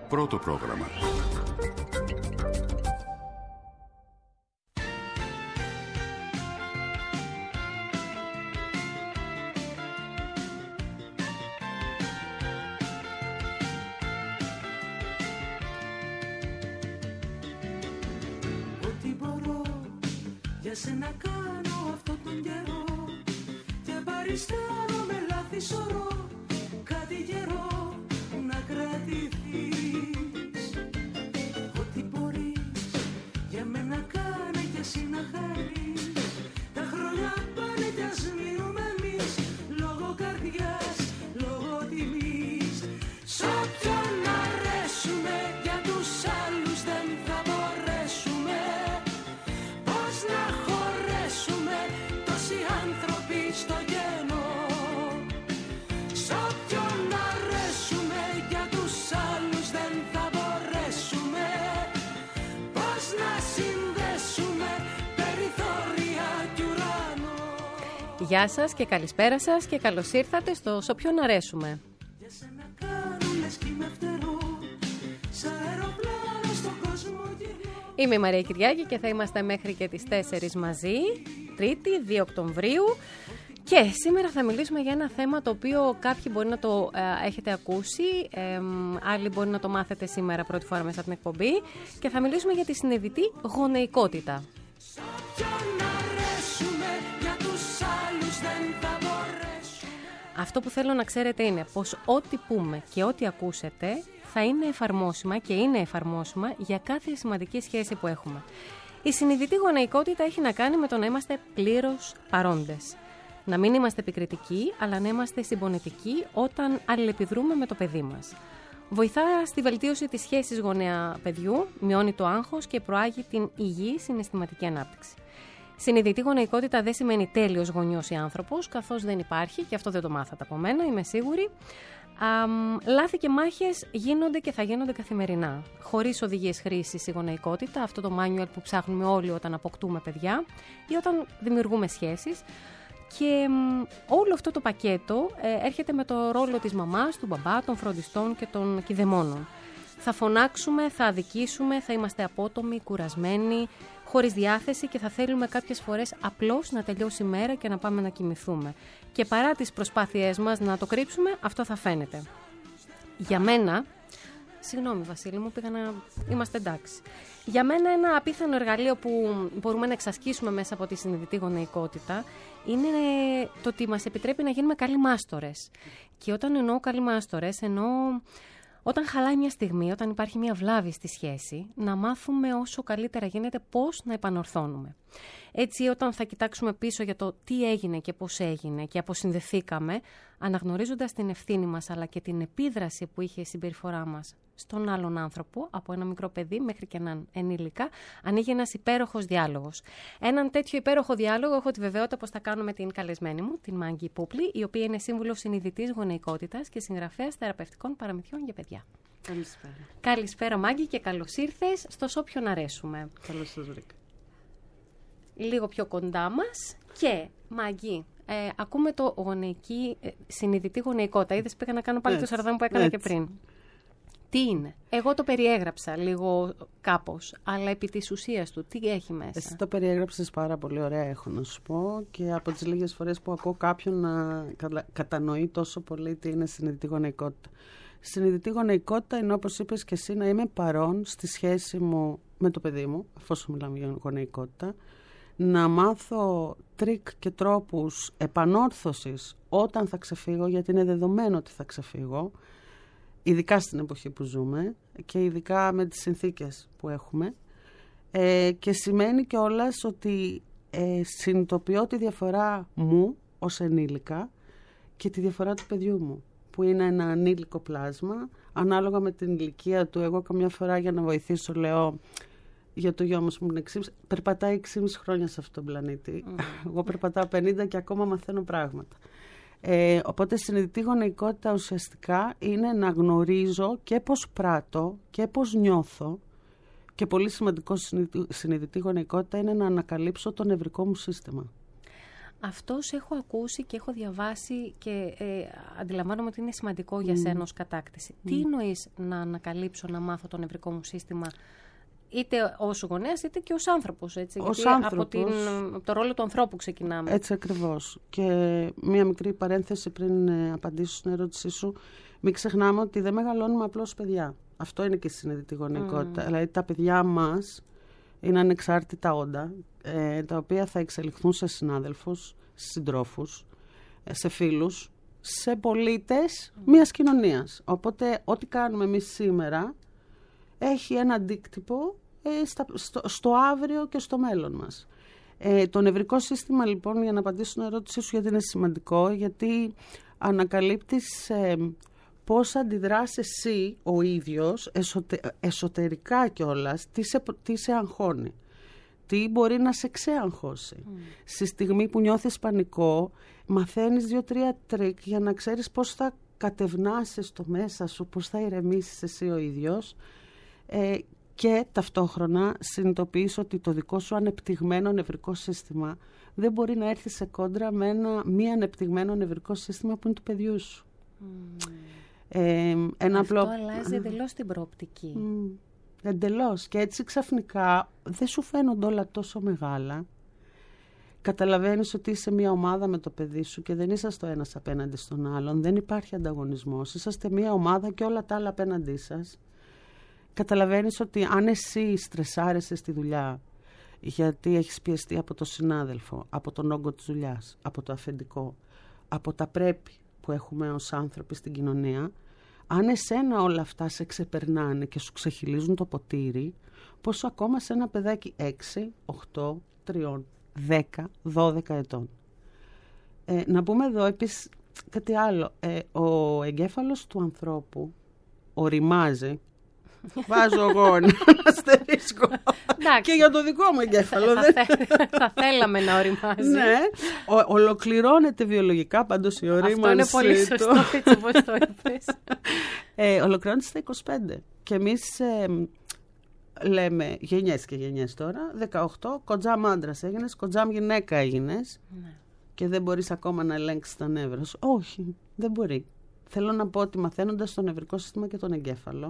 Πρώτο πρόγραμμα. Ό,τι μπορώ για σένα κάνω αυτόν τον καιρό και παριστάνω με λάθη σωρό κάτι καιρό να κρατηθείς. Ό,τι μπορείς για μένα κάνε κι εσύ να χαρείς. Τα χρόνια πάνε κι ας μείνουμε εμείς λόγω καρδιάς, λόγω τιμής. Σ' όποιον αρέσουμε για τους άλλους δεν θα μπορέσουμε. Πώς να χωρέσουμε τόσοι άνθρωποι στο κενό. Σ' όποιον αρέσουμε για τους άλλους δεν θα μπορέσουμε. Πώς να συνδέσουμε περιθώρια κι ουρανό. Γεια σας και καλησπέρα σας και καλώς ήρθατε στο «Σ' όποιον αρέσουμε». Για σένα κάνω λες κι είμαι φτερό, σ' αεροπλάνο στον κόσμο γυρνώ. Είμαι η Μαρία Κυριάκη και θα είμαστε μέχρι και τις 4 μαζί, Τρίτη, 2 Οκτωβρίου. Και σήμερα θα μιλήσουμε για ένα θέμα το οποίο κάποιοι μπορεί να το έχετε ακούσει, άλλοι μπορεί να το μάθετε σήμερα πρώτη φορά μέσα από την εκπομπή, και θα μιλήσουμε για τη συνειδητή γονεϊκότητα. Σ' όποιον αρέσουμε για τους άλλους δεν θα μπορέσουμε. Αυτό που θέλω να ξέρετε είναι πως ό,τι πούμε και ό,τι ακούσετε θα είναι εφαρμόσιμα και είναι εφαρμόσιμα για κάθε σημαντική σχέση που έχουμε. Η συνειδητή γονεϊκότητα έχει να κάνει με το να είμαστε πλήρως παρόντες. Να μην είμαστε επικριτικοί, αλλά να είμαστε συμπονετικοί όταν αλληλεπιδρούμε με το παιδί μας. Βοηθά στη βελτίωση της σχέσης γονέα-παιδιού, μειώνει το άγχος και προάγει την υγιή συναισθηματική ανάπτυξη. Συνειδητή γονεϊκότητα δεν σημαίνει τέλειος γονιός ή άνθρωπος, καθώς δεν υπάρχει, και αυτό δεν το μάθατε από μένα, είμαι σίγουρη. Λάθη και μάχες γίνονται και θα γίνονται καθημερινά. Χωρίς οδηγίες χρήσης η γονεϊκότητα, αυτό το manual που ψάχνουμε όλοι όταν αποκτούμε παιδιά ή όταν δημιουργούμε σχέσεις. Και όλο αυτό το πακέτο έρχεται με το ρόλο της μαμάς, του μπαμπά, των φροντιστών και των κηδεμόνων. Θα φωνάξουμε, θα αδικήσουμε, θα είμαστε απότομοι, κουρασμένοι, χωρίς διάθεση και θα θέλουμε κάποιες φορές απλώς να τελειώσει η μέρα και να πάμε να κοιμηθούμε. Και παρά τις προσπάθειές μας να το κρύψουμε, αυτό θα φαίνεται. Για μένα, συγγνώμη Βασίλη μου, πήγα να είμαστε εντάξει. Για μένα ένα απίθανο εργαλείο που μπορούμε να εξασκήσουμε μέσα από τη συνειδητή γονεϊκότητα είναι το ότι μας επιτρέπει να γίνουμε καλοί μάστορες. Και όταν εννοώ καλοί μάστορες, εννοώ όταν χαλάει μια στιγμή, όταν υπάρχει μια βλάβη στη σχέση, να μάθουμε όσο καλύτερα γίνεται πώς να επανορθώνουμε. Έτσι, όταν θα κοιτάξουμε πίσω για το τι έγινε και πώς έγινε και αποσυνδεθήκαμε, αναγνωρίζοντας την ευθύνη μας αλλά και την επίδραση που είχε η συμπεριφορά μας στον άλλον άνθρωπο, από ένα μικρό παιδί μέχρι και έναν ενήλικα, ανοίγει ένας υπέροχος διάλογος. Έναν τέτοιο υπέροχο διάλογο έχω τη βεβαιότητα πως θα κάνω με την καλεσμένη μου, την Μάγκη Πούπλη, η οποία είναι σύμβουλος συνειδητής γονεϊκότητας και συγγραφέας θεραπευτικών παραμυθιών για παιδιά. Καλησπέρα. Καλησπέρα Μάγκη και καλώς ήρθες στο «Σ' όποιον αρέσουμε». Καλώς σας βρήκα. Λίγο πιο κοντά μας και Μάγκη, ακούμε το συνειδητή γονεϊκότητα. Είδες, πήγα να κάνω πάλι το σαρδάμ που έκανα και πριν. Τι είναι? Εγώ το περιέγραψα λίγο κάπως, αλλά επί της ουσίας του, τι έχει μέσα? Εσύ το περιέγραψες πάρα πολύ ωραία, έχω να σου πω, και από τις λίγες φορές που ακούω κάποιον να κατανοεί τόσο πολύ τι είναι συνειδητή γονεϊκότητα. Συνειδητή γονεϊκότητα είναι, όπως είπες και εσύ, να είμαι παρόν στη σχέση μου με το παιδί μου, αφόσον μιλάμε για γονεϊκότητα, να μάθω τρίκ και τρόπους επανόρθωσης όταν θα ξεφύγω, γιατί είναι δεδομένο ότι θα ξεφύγω, ειδικά στην εποχή που ζούμε και ειδικά με τις συνθήκες που έχουμε, και σημαίνει κιόλας ότι συνειδητοποιώ τη διαφορά μου ως ενήλικα και τη διαφορά του παιδιού μου, που είναι ένα ανήλικο πλάσμα, ανάλογα με την ηλικία του. Εγώ καμιά φορά για να βοηθήσω λέω για το γιο μας που είναι 6,5, περπατάει 6,5 χρόνια σε αυτόν τον πλανήτη. Εγώ περπατάω 50 και ακόμα μαθαίνω πράγματα. Οπότε συνειδητή γονεϊκότητα ουσιαστικά είναι να γνωρίζω και πώς πράττω και πώς νιώθω, και πολύ σημαντικό συνειδητή γονεϊκότητα είναι να ανακαλύψω το νευρικό μου σύστημα. Αυτός έχω ακούσει και έχω διαβάσει και αντιλαμβάνομαι ότι είναι σημαντικό για σένα ως κατάκτηση. Τι εννοείς να ανακαλύψω, να μάθω το νευρικό μου σύστημα, είτε ως γονέας είτε και ως άνθρωπος, έτσι? Ως γιατί άνθρωπος, από το ρόλο του ανθρώπου ξεκινάμε. Έτσι ακριβώς. Και μία μικρή παρένθεση πριν απαντήσω στην ερώτησή σου. Μην ξεχνάμε ότι δεν μεγαλώνουμε απλώς παιδιά. Αυτό είναι και η συνειδητή γονεϊκότητα. Δηλαδή τα παιδιά μας είναι ανεξάρτητα όντα, τα οποία θα εξελιχθούν σε συνάδελφους, σε συντρόφους, σε φίλους, σε πολίτες μιας κοινωνίας. Οπότε ό,τι κάνουμε εμείς σήμερα έχει ένα αντίκτυπο στο αύριο και στο μέλλον μας. Το νευρικό σύστημα, λοιπόν, για να απαντήσω στην ερώτησή σου, γιατί είναι σημαντικό, γιατί ανακαλύπτεις πώς αντιδράς εσύ ο ίδιος εσωτερικά κιόλας, τι σε αγχώνει, τι μπορεί να σε ξεαγχώσει. Στη στιγμή που νιώθεις πανικό, μαθαίνεις 2-3 τρίκ για να ξέρεις πώς θα κατευνάσεις το μέσα σου, πώς θα ηρεμήσεις εσύ ο ίδιος, και ταυτόχρονα συνειδητοποιείς ότι το δικό σου ανεπτυγμένο νευρικό σύστημα δεν μπορεί να έρθει σε κόντρα με ένα μη ανεπτυγμένο νευρικό σύστημα που είναι του παιδιού σου. Αυτό αλλάζει εντελώς την προοπτική. Εντελώς. Και έτσι ξαφνικά δεν σου φαίνονται όλα τόσο μεγάλα. Καταλαβαίνεις ότι είσαι μια ομάδα με το παιδί σου και δεν είσαστε ο ένας απέναντι στον άλλον. Δεν υπάρχει ανταγωνισμός. Είσαστε μια ομάδα και όλα τα άλλα απέναντί σας. Καταλαβαίνεις ότι αν εσύ στρεσάρεσαι στη δουλειά γιατί έχεις πιεστεί από τον συνάδελφο, από τον όγκο της δουλειάς, από το αφεντικό, από τα πρέπει που έχουμε ως άνθρωποι στην κοινωνία, αν εσένα όλα αυτά σε ξεπερνάνε και σου ξεχυλίζουν το ποτήρι, πόσο ακόμα σε ένα παιδάκι 6, 8, 3, 10, 12 ετών. Να πούμε εδώ επίσης κάτι άλλο. Ο εγκέφαλος του ανθρώπου οριμάζει. Βάζω εγώ ένα αστερίσκο. Και για το δικό μου εγκέφαλο. Θα θέλαμε να οριμάζει. Ναι, ολοκληρώνεται βιολογικά πάντως η ορίμανση. Αυτό είναι πολύ σωστό, έτσι όπως το είπες. Ολοκληρώνεται στα 25. Και εμείς λέμε γενιές και γενιές τώρα. 18, κοντζάμ άντρας έγινες, κοντζάμ γυναίκα έγινες. Και δεν μπορείς ακόμα να ελέγξεις τα νεύρα σου. Όχι, δεν μπορεί. Θέλω να πω ότι μαθαίνοντας το νευρικό σύστημα και τον εγκέφαλο,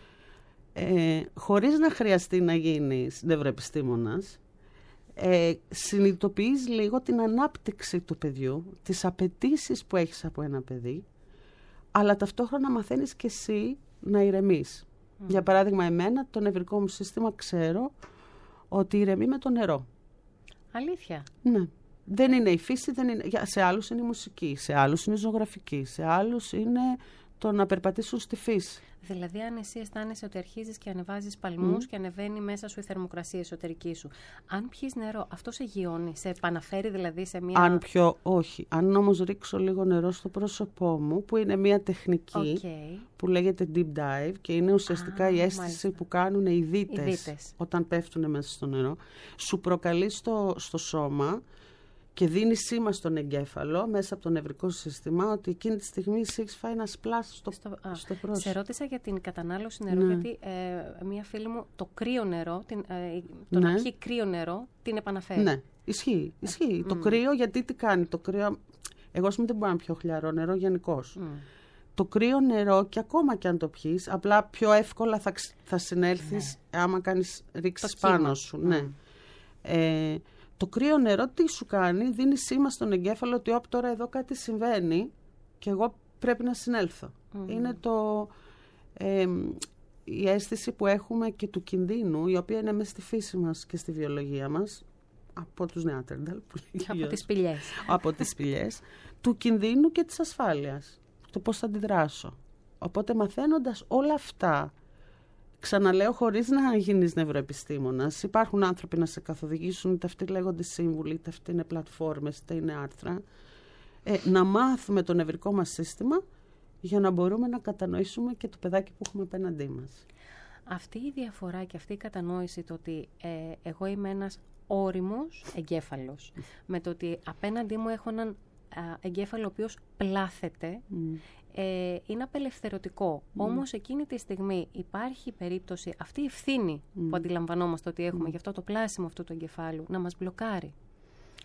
χωρίς να χρειαστεί να γίνεις νευροεπιστήμονας, συνειδητοποιείς λίγο την ανάπτυξη του παιδιού, τις απαιτήσεις που έχεις από ένα παιδί, αλλά ταυτόχρονα μαθαίνεις και εσύ να ηρεμείς. Για παράδειγμα, εμένα το νευρικό μου σύστημα ξέρω ότι ηρεμεί με το νερό. Αλήθεια? Ναι. Δεν είναι η φύση, σε άλλους είναι η μουσική, σε άλλους είναι η ζωγραφική, σε άλλους είναι το να περπατήσουν στη φύση. Δηλαδή, αν εσύ αισθάνεσαι ότι αρχίζεις και ανεβάζεις παλμούς και ανεβαίνει μέσα σου η θερμοκρασία εσωτερική σου, αν πιείς νερό, αυτό σε γιώνει, σε επαναφέρει δηλαδή σε μια... Αν πιω, όχι. Αν όμως ρίξω λίγο νερό στο πρόσωπό μου, που είναι μια τεχνική που λέγεται deep dive και είναι ουσιαστικά η αίσθηση που κάνουν οι δίτες όταν πέφτουν μέσα στο νερό, σου προκαλεί στο σώμα και δίνει σήμα στον εγκέφαλο μέσα από το νευρικό σύστημα ότι εκείνη τη στιγμή εσύ έχεις φάει ένα σπλάς στο πρόσωπο. Σε ρώτησα για την κατανάλωση νερού, γιατί μία φίλη μου το κρύο νερό, το να πιει κρύο νερό, την επαναφέρει. Ναι, ισχύει. Το κρύο, γιατί τι κάνει το κρύο? Εγώ δεν μπορώ να πιω χλιαρό νερό γενικώς. Το κρύο νερό, και ακόμα και αν το πιείς, απλά πιο εύκολα θα συνέλθεις άμα ρίξεις πάνω σου. Ναι. Το κρύο νερό τι σου κάνει? Δίνει σήμα στον εγκέφαλο ότι τώρα εδώ κάτι συμβαίνει και εγώ πρέπει να συνέλθω. Είναι η αίσθηση που έχουμε και του κινδύνου, η οποία είναι μέσα στη φύση μας και στη βιολογία μας, από τους Νεάντερνταλ. Από τις σπηλιές. Του κινδύνου και της ασφάλειας. Το πώς θα αντιδράσω. Οπότε μαθαίνοντας όλα αυτά, ξαναλέω, χωρίς να γίνεις νευροεπιστήμονας, υπάρχουν άνθρωποι να σε καθοδηγήσουν, είτε αυτοί λέγονται σύμβουλοι, είτε αυτοί είναι πλατφόρμες, είτε είναι άρθρα, να μάθουμε το νευρικό μας σύστημα για να μπορούμε να κατανοήσουμε και το παιδάκι που έχουμε απέναντί μας. Αυτή η διαφορά και αυτή η κατανόηση, το ότι εγώ είμαι ένας όριμος εγκέφαλος, με το ότι απέναντί μου έχω έναν εγκέφαλο ο οποίος πλάθεται, είναι απελευθερωτικό. Όμως εκείνη τη στιγμή υπάρχει περίπτωση, αυτή η ευθύνη που αντιλαμβανόμαστε ότι έχουμε, γι' αυτό το πλάσιμο αυτού του εγκεφάλου, να μας μπλοκάρει.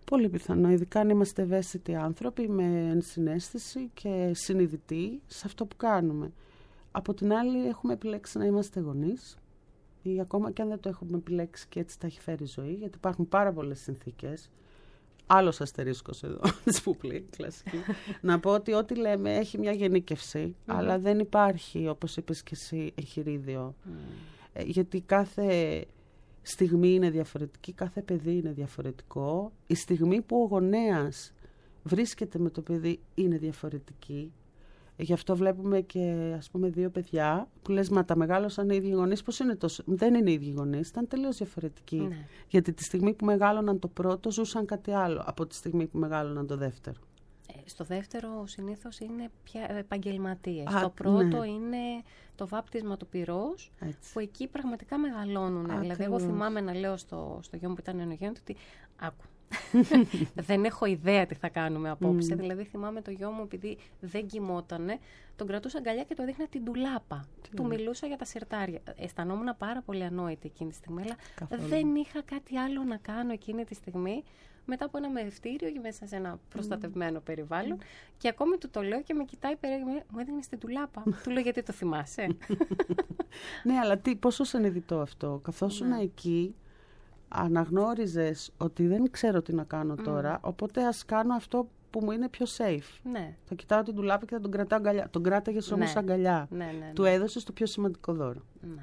Πολύ πιθανό, ειδικά αν είμαστε ευαίσθητοι άνθρωποι με ενσυναίσθηση και συνειδητοί σε αυτό που κάνουμε. Από την άλλη έχουμε επιλέξει να είμαστε γονείς, ή ακόμα και αν δεν το έχουμε επιλέξει και έτσι τα έχει φέρει η ζωή, γιατί υπάρχουν πάρα πολλές συνθήκες. Άλλος αστερίσκος εδώ, σπουπλή, κλασική. Να πω ότι ό,τι λέμε έχει μια γενίκευση, αλλά δεν υπάρχει, όπως είπες και εσύ, εγχειρίδιο. Γιατί κάθε στιγμή είναι διαφορετική, κάθε παιδί είναι διαφορετικό. Η στιγμή που ο γονέας βρίσκεται με το παιδί είναι διαφορετική. Γι' αυτό βλέπουμε και, ας πούμε, 2 παιδιά που λες, μα τα μεγάλωσαν οι ίδιοι γονείς. Πώς είναι τόσο? Δεν είναι οι ίδιοι γονείς, ήταν τελείως διαφορετικοί. Ναι. Γιατί τη στιγμή που μεγάλωναν το πρώτο ζούσαν κάτι άλλο από τη στιγμή που μεγάλωναν το δεύτερο. Στο δεύτερο συνήθως είναι πια επαγγελματίες. Το πρώτο είναι το βάπτισμα του πυρός, που εκεί πραγματικά μεγαλώνουν. Δηλαδή, εγώ θυμάμαι να λέω στο γιο μου που ήταν νεογέννητο ότι άκου. Δεν έχω ιδέα τι θα κάνουμε απόψε. Δηλαδή, θυμάμαι το γιο μου, επειδή δεν κοιμότανε, τον κρατούσα αγκαλιά και το έδειχνα την ντουλάπα. Του μιλούσα για τα σιρτάρια. Αισθανόμουν πάρα πολύ ανόητη εκείνη τη στιγμή, αλλά δεν είχα κάτι άλλο να κάνω εκείνη τη στιγμή. Μετά από ένα μεευτήριο και μέσα σε ένα προστατευμένο περιβάλλον. Και ακόμη του το λέω και με κοιτάει περίεργα. Μου έδινε την ντουλάπα. Του λέω, γιατί το θυμάσαι? Ναι, αλλά πόσο συνειδητό αυτό. Καθώς ήσουν εκεί, αναγνώριζες ότι δεν ξέρω τι να κάνω τώρα, οπότε ας κάνω αυτό που μου είναι πιο safe. Ναι. Θα κοιτάω την ντουλάπα και θα τον κρατάω αγκαλιά. Τον κράταγες όμως αγκαλιά. Ναι. Του έδωσες το πιο σημαντικό δώρο. Ναι.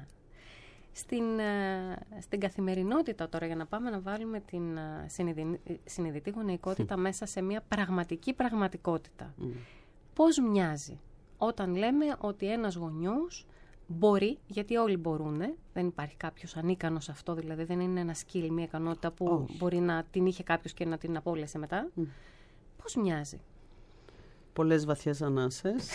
Στην καθημερινότητα τώρα, για να πάμε να βάλουμε την συνειδητή γονεϊκότητα μέσα σε μια πραγματική πραγματικότητα. Πώς μοιάζει όταν λέμε ότι ένας γονιός μπορεί, γιατί όλοι μπορούν, δεν υπάρχει κάποιος ανίκανος σε αυτό, δηλαδή δεν είναι ένα skill, μια ικανότητα που μπορεί να την είχε κάποιος και να την απόλυσε μετά. Πώς μοιάζει? Πολλές βαθιές ανάσες,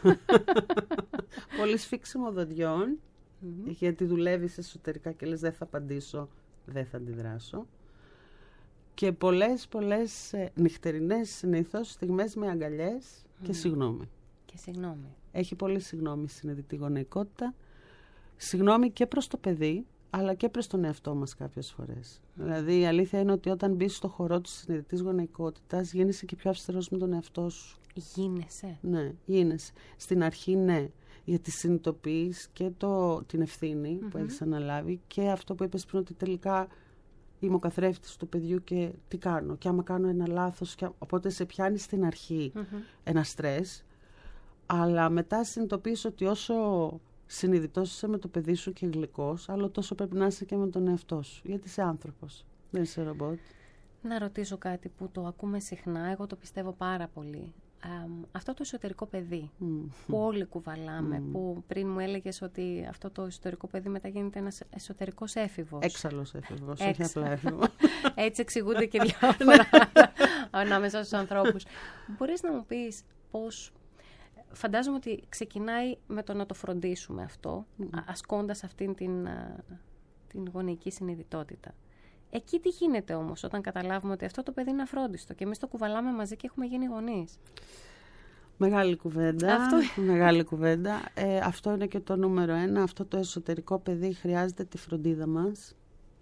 πολύ σφίξιμο δοντιών, γιατί δουλεύεις εσωτερικά και λες, δεν θα απαντήσω, δεν θα αντιδράσω. Και πολλές νυχτερινές συνήθως στιγμές με αγκαλιές και συγγνώμη. Έχει πολύ συγγνώμη συνειδητή γονεϊκότητα. Συγγνώμη και προς το παιδί, αλλά και προς τον εαυτό μας κάποιες φορές. Δηλαδή η αλήθεια είναι ότι όταν μπεις στο χορό της συνειδητής γονεϊκότητας, γίνεσαι και πιο αυστηρός με τον εαυτό σου. Γίνεσαι? Ναι, γίνεσαι. Στην αρχή ναι, γιατί συνειδητοποιείς και την ευθύνη που έχεις αναλάβει και αυτό που είπες πριν, ότι τελικά είμαι ο καθρέφτης του παιδιού και τι κάνω. Και άμα κάνω ένα λάθος, οπότε σε πιάνει στην αρχή ένα στρες. Αλλά μετά συνειδητοποιείς ότι όσο συνειδητός είσαι με το παιδί σου και γλυκός, άλλο τόσο πρέπει να είσαι και με τον εαυτό σου. Γιατί είσαι άνθρωπος, δεν είσαι ρομπότ. Να ρωτήσω κάτι που το ακούμε συχνά, εγώ το πιστεύω πάρα πολύ. Αυτό το εσωτερικό παιδί που όλοι κουβαλάμε, που πριν μου έλεγες ότι αυτό το εσωτερικό παιδί μετά γίνεται ένας εσωτερικός έφηβος. Έξαλλος έφηβος, όχι απλά έφηβος. Έτσι εξηγούνται και διάφορα ανάμεσα στους ανθρώπους. Μπορείς να μου πεις πώς? Φαντάζομαι ότι ξεκινάει με το να το φροντίσουμε αυτό, ασκώντας αυτήν την γονεϊκή συνειδητότητα. Εκεί τι γίνεται όμως όταν καταλάβουμε ότι αυτό το παιδί είναι αφρόντιστο και εμείς το κουβαλάμε μαζί και έχουμε γίνει γονείς? Μεγάλη κουβέντα. Μεγάλη κουβέντα. Αυτό είναι και το νούμερο 1. Αυτό το εσωτερικό παιδί χρειάζεται τη φροντίδα μας.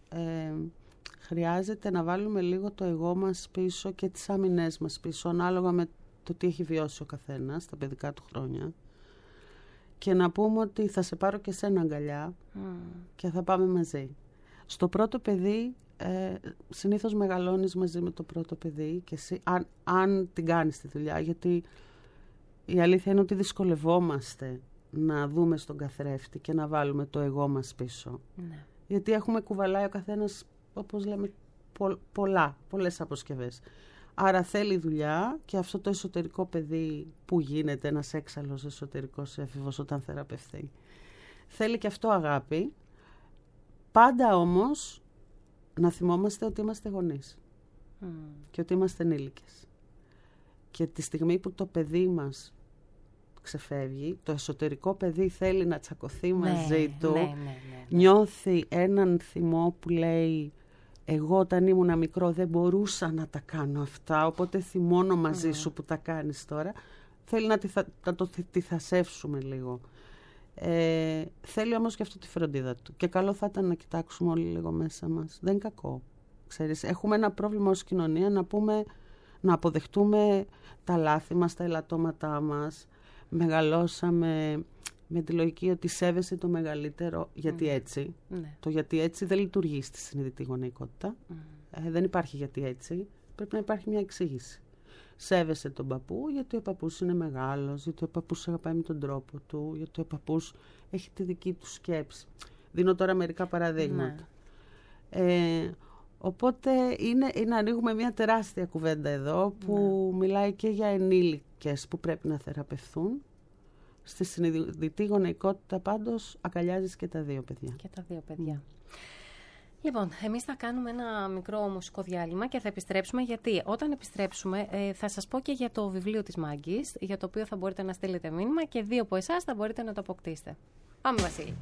Χρειάζεται να βάλουμε λίγο το εγώ μας πίσω και τις άμυνές μας πίσω, ανάλογα με το τι έχει βιώσει ο καθένας στα παιδικά του χρόνια. Και να πούμε ότι θα σε πάρω και σένα αγκαλιά και θα πάμε μαζί. Στο πρώτο παιδί, συνήθως μεγαλώνεις μαζί με το πρώτο παιδί και εσύ, αν την κάνεις τη δουλειά, γιατί η αλήθεια είναι ότι δυσκολευόμαστε να δούμε στον καθρέφτη και να βάλουμε το εγώ μας πίσω. Ναι. Γιατί έχουμε κουβαλάει ο καθένας, όπως λέμε, πολλές αποσκευές. Άρα θέλει δουλειά και αυτό το εσωτερικό παιδί που γίνεται ένας έξαλλος εσωτερικός έφηβος όταν θεραπευθεί. Θέλει και αυτό αγάπη. Πάντα όμως να θυμόμαστε ότι είμαστε γονείς και ότι είμαστε ενήλικες. Και τη στιγμή που το παιδί μας ξεφεύγει, το εσωτερικό παιδί θέλει να τσακωθεί μαζί του, νιώθει έναν θυμό που λέει εγώ όταν ήμουν μικρό δεν μπορούσα να τα κάνω αυτά, οπότε θυμώνω μαζί σου που τα κάνεις τώρα. Θέλει να το τυθασεύσουμε λίγο. Θέλει όμως και αυτό τη φροντίδα του. Και καλό θα ήταν να κοιτάξουμε όλοι λίγο μέσα μας. Δεν είναι κακό. ξέρεις. Έχουμε ένα πρόβλημα ως κοινωνία να αποδεχτούμε τα λάθη μας, τα ελαττώματά μας. Μεγαλώσαμε με τη λογική ότι σέβεσαι το μεγαλύτερο γιατί έτσι. Ναι. Το γιατί έτσι δεν λειτουργεί στη συνειδητή γονεϊκότητα. Δεν υπάρχει γιατί έτσι. Πρέπει να υπάρχει μια εξήγηση. Σέβεσαι τον παππού γιατί ο παππούς είναι μεγάλος, γιατί ο παππούς αγαπάει με τον τρόπο του, γιατί ο παππούς έχει τη δική του σκέψη. Δίνω τώρα μερικά παραδείγματα. Οπότε είναι ανοίγουμε μια τεράστια κουβέντα εδώ που μιλάει και για ενήλικες που πρέπει να θεραπευθούν. Στη συνειδητή γονεϊκότητα πάντως αγκαλιάζεις και τα δύο παιδιά. Και τα δύο παιδιά. Λοιπόν, εμείς θα κάνουμε ένα μικρό μουσικό διάλειμμα και θα επιστρέψουμε, γιατί όταν επιστρέψουμε θα σας πω και για το βιβλίο της Μάγκης, για το οποίο θα μπορείτε να στείλετε μήνυμα και 2 από εσάς θα μπορείτε να το αποκτήσετε. Πάμε, Βασίλη.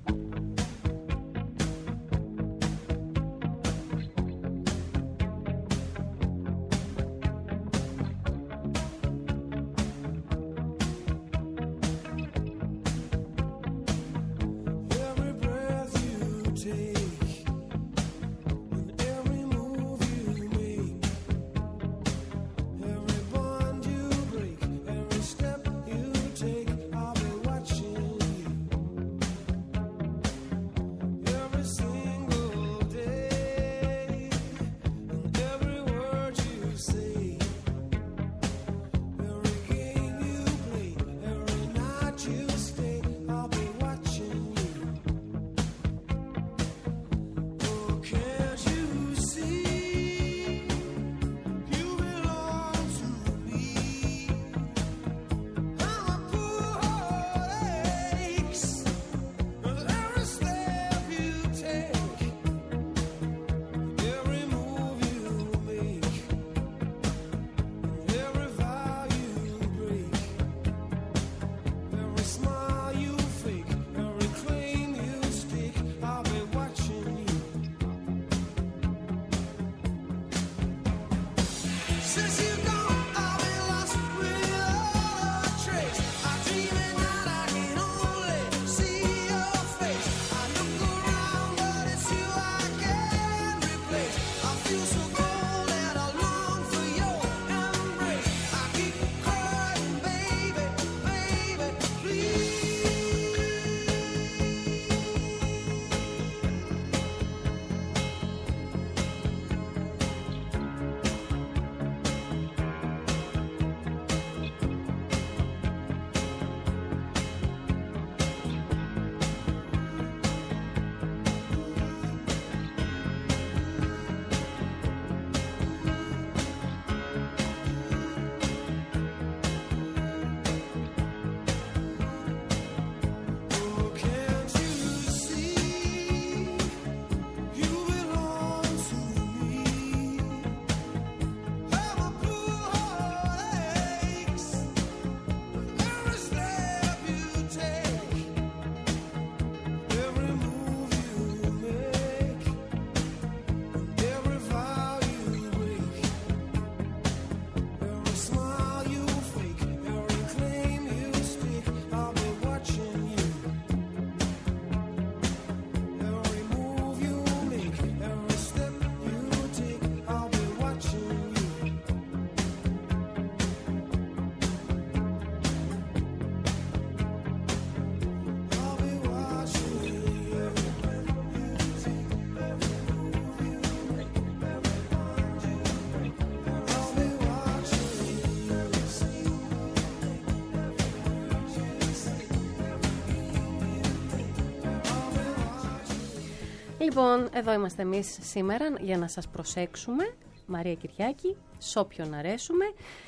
Λοιπόν, εδώ είμαστε εμείς σήμερα για να σας προσέξουμε. Μαρία Κυριάκη, σ' όποιον αρέσουμε.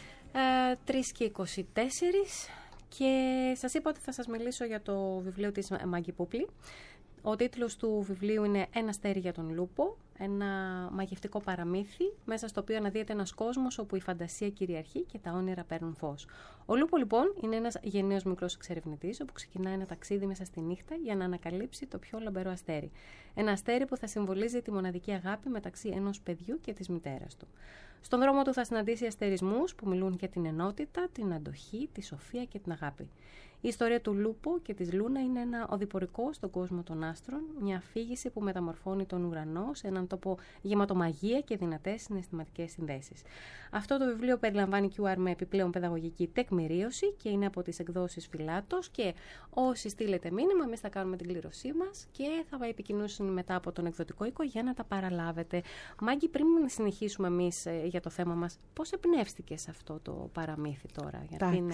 3:24 και σας είπα ότι θα σας μιλήσω για το βιβλίο της Μάγκη Πούπλη. Ο τίτλος του βιβλίου είναι «Ένα αστέρι για τον Λούπο», ένα μαγευτικό παραμύθι μέσα στο οποίο αναδύεται ένας κόσμος όπου η φαντασία κυριαρχεί και τα όνειρα παίρνουν φως. Ο Λούπο λοιπόν είναι ένας γενναίος μικρός εξερευνητής όπου ξεκινάει ένα ταξίδι μέσα στη νύχτα για να ανακαλύψει το πιο λαμπερό αστέρι. Ένα αστέρι που θα συμβολίζει τη μοναδική αγάπη μεταξύ ενός παιδιού και της μητέρας του. Στον δρόμο του θα συναντήσει αστερισμούς που μιλούν για την ενότητα, την αντοχή, τη σοφία και την αγάπη. Η ιστορία του Λούπο και της Λούνα είναι ένα οδηπορικό στον κόσμο των άστρων, μια αφήγηση που μεταμορφώνει τον ουρανό σε έναν τόπο γεμάτο μαγεία και δυνατές συναισθηματικές συνδέσεις. Αυτό το βιβλίο περιλαμβάνει QR με επιπλέον παιδαγωγική τεκμηρίωση και είναι από τις εκδόσεις Φιλάτος, και όσοι στείλετε μήνυμα, εμείς θα κάνουμε την κλήρωσή μας και θα επικοινωνήσουν μετά από τον εκδοτικό οίκο για να τα παραλάβετε. Μάγκη, πριν συνεχίσουμε εμείς για το θέμα μας, πώς εμπνεύστηκες αυτό το παραμύθι τώρα? Γιατί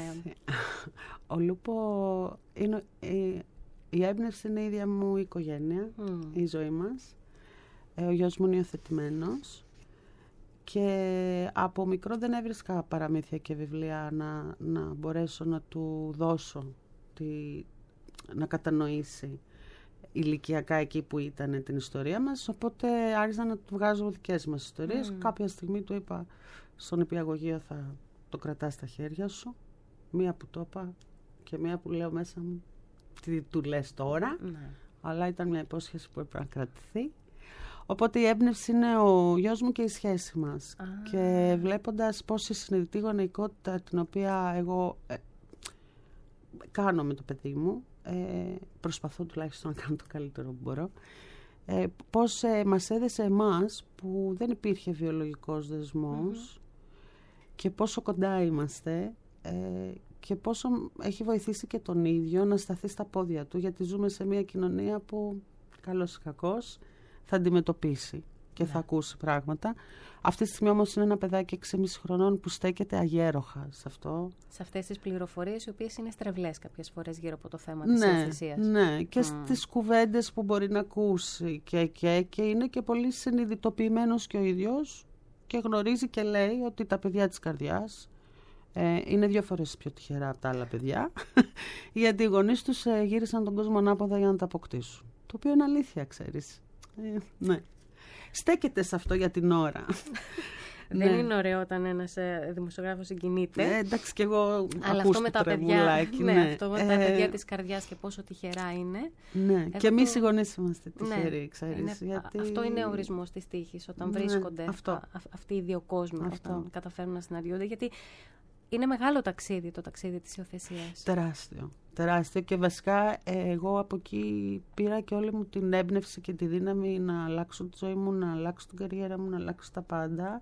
ο Λούπο είναι, η έμπνευση είναι η ίδια μου η οικογένεια, η ζωή μας. Ο γιος μου είναι υιοθετημένος και από μικρό δεν έβρισκα παραμύθια και βιβλία να μπορέσω να του δώσω, να κατανοήσει ηλικιακά εκεί που ήταν την ιστορία μας, οπότε άρχισα να του βγάζω δικές μας ιστορίες. Κάποια στιγμή του είπα στον νηπιαγωγείο, θα το κρατάς στα χέρια σου. Μία που το είπα και μία που λέω μέσα μου, τι του λες τώρα, αλλά ήταν μια υπόσχεση που έπρεπε να κρατηθεί. Οπότε η έμπνευση είναι ο γιος μου και η σχέση μας. Και βλέποντας πώς η συνειδητή γονεϊκότητα, την οποία εγώ κάνω με το παιδί μου, προσπαθώ τουλάχιστον να κάνω το καλύτερο που μπορώ, πώς μας έδεσε εμάς που δεν υπήρχε βιολογικός δεσμός και πόσο κοντά είμαστε, και πόσο έχει βοηθήσει και τον ίδιο να σταθεί στα πόδια του, γιατί ζούμε σε μια κοινωνία που καλός ή κακός θα αντιμετωπίσει και θα ακούσει πράγματα. Αυτή τη στιγμή όμως είναι ένα παιδάκι 6,5 χρονών που στέκεται αγέροχα σε αυτό. Σε αυτές τις πληροφορίες, οι οποίες είναι στρεβλές κάποιες φορές γύρω από το θέμα της υιοθεσίας. Ναι, και στις κουβέντες που μπορεί να ακούσει και είναι και πολύ συνειδητοποιημένος και ο ίδιος και γνωρίζει και λέει ότι τα παιδιά της καρδιάς είναι 2 φορές πιο τυχερά από τα άλλα παιδιά, γιατί οι γονείς τους γύρισαν τον κόσμο ανάποδα για να τα αποκτήσουν. Το οποίο είναι αλήθεια, ξέρεις. Ναι. Στέκεται σε αυτό για την ώρα. Δεν είναι ωραίο όταν ένας δημοσιογράφος συγκινείται. Εντάξει, και εγώ αλλά αυτό με τα παιδιά, αυτό με τα παιδιά της καρδιάς και πόσο τυχερά είναι. Ναι, και εμείς οι γονείς είμαστε τυχεροί, ξέρεις. Αυτό είναι ο ορισμός της τύχης, όταν βρίσκονται αυτοί οι δύο κόσμοι, όταν καταφέρουν να συναντιούνται. Γιατί είναι μεγάλο ταξίδι, το ταξίδι της υιοθεσίας. Τεράστιο, και βασικά εγώ από εκεί πήρα και όλη μου την έμπνευση και τη δύναμη να αλλάξω τη ζωή μου, να αλλάξω την καριέρα μου, να αλλάξω τα πάντα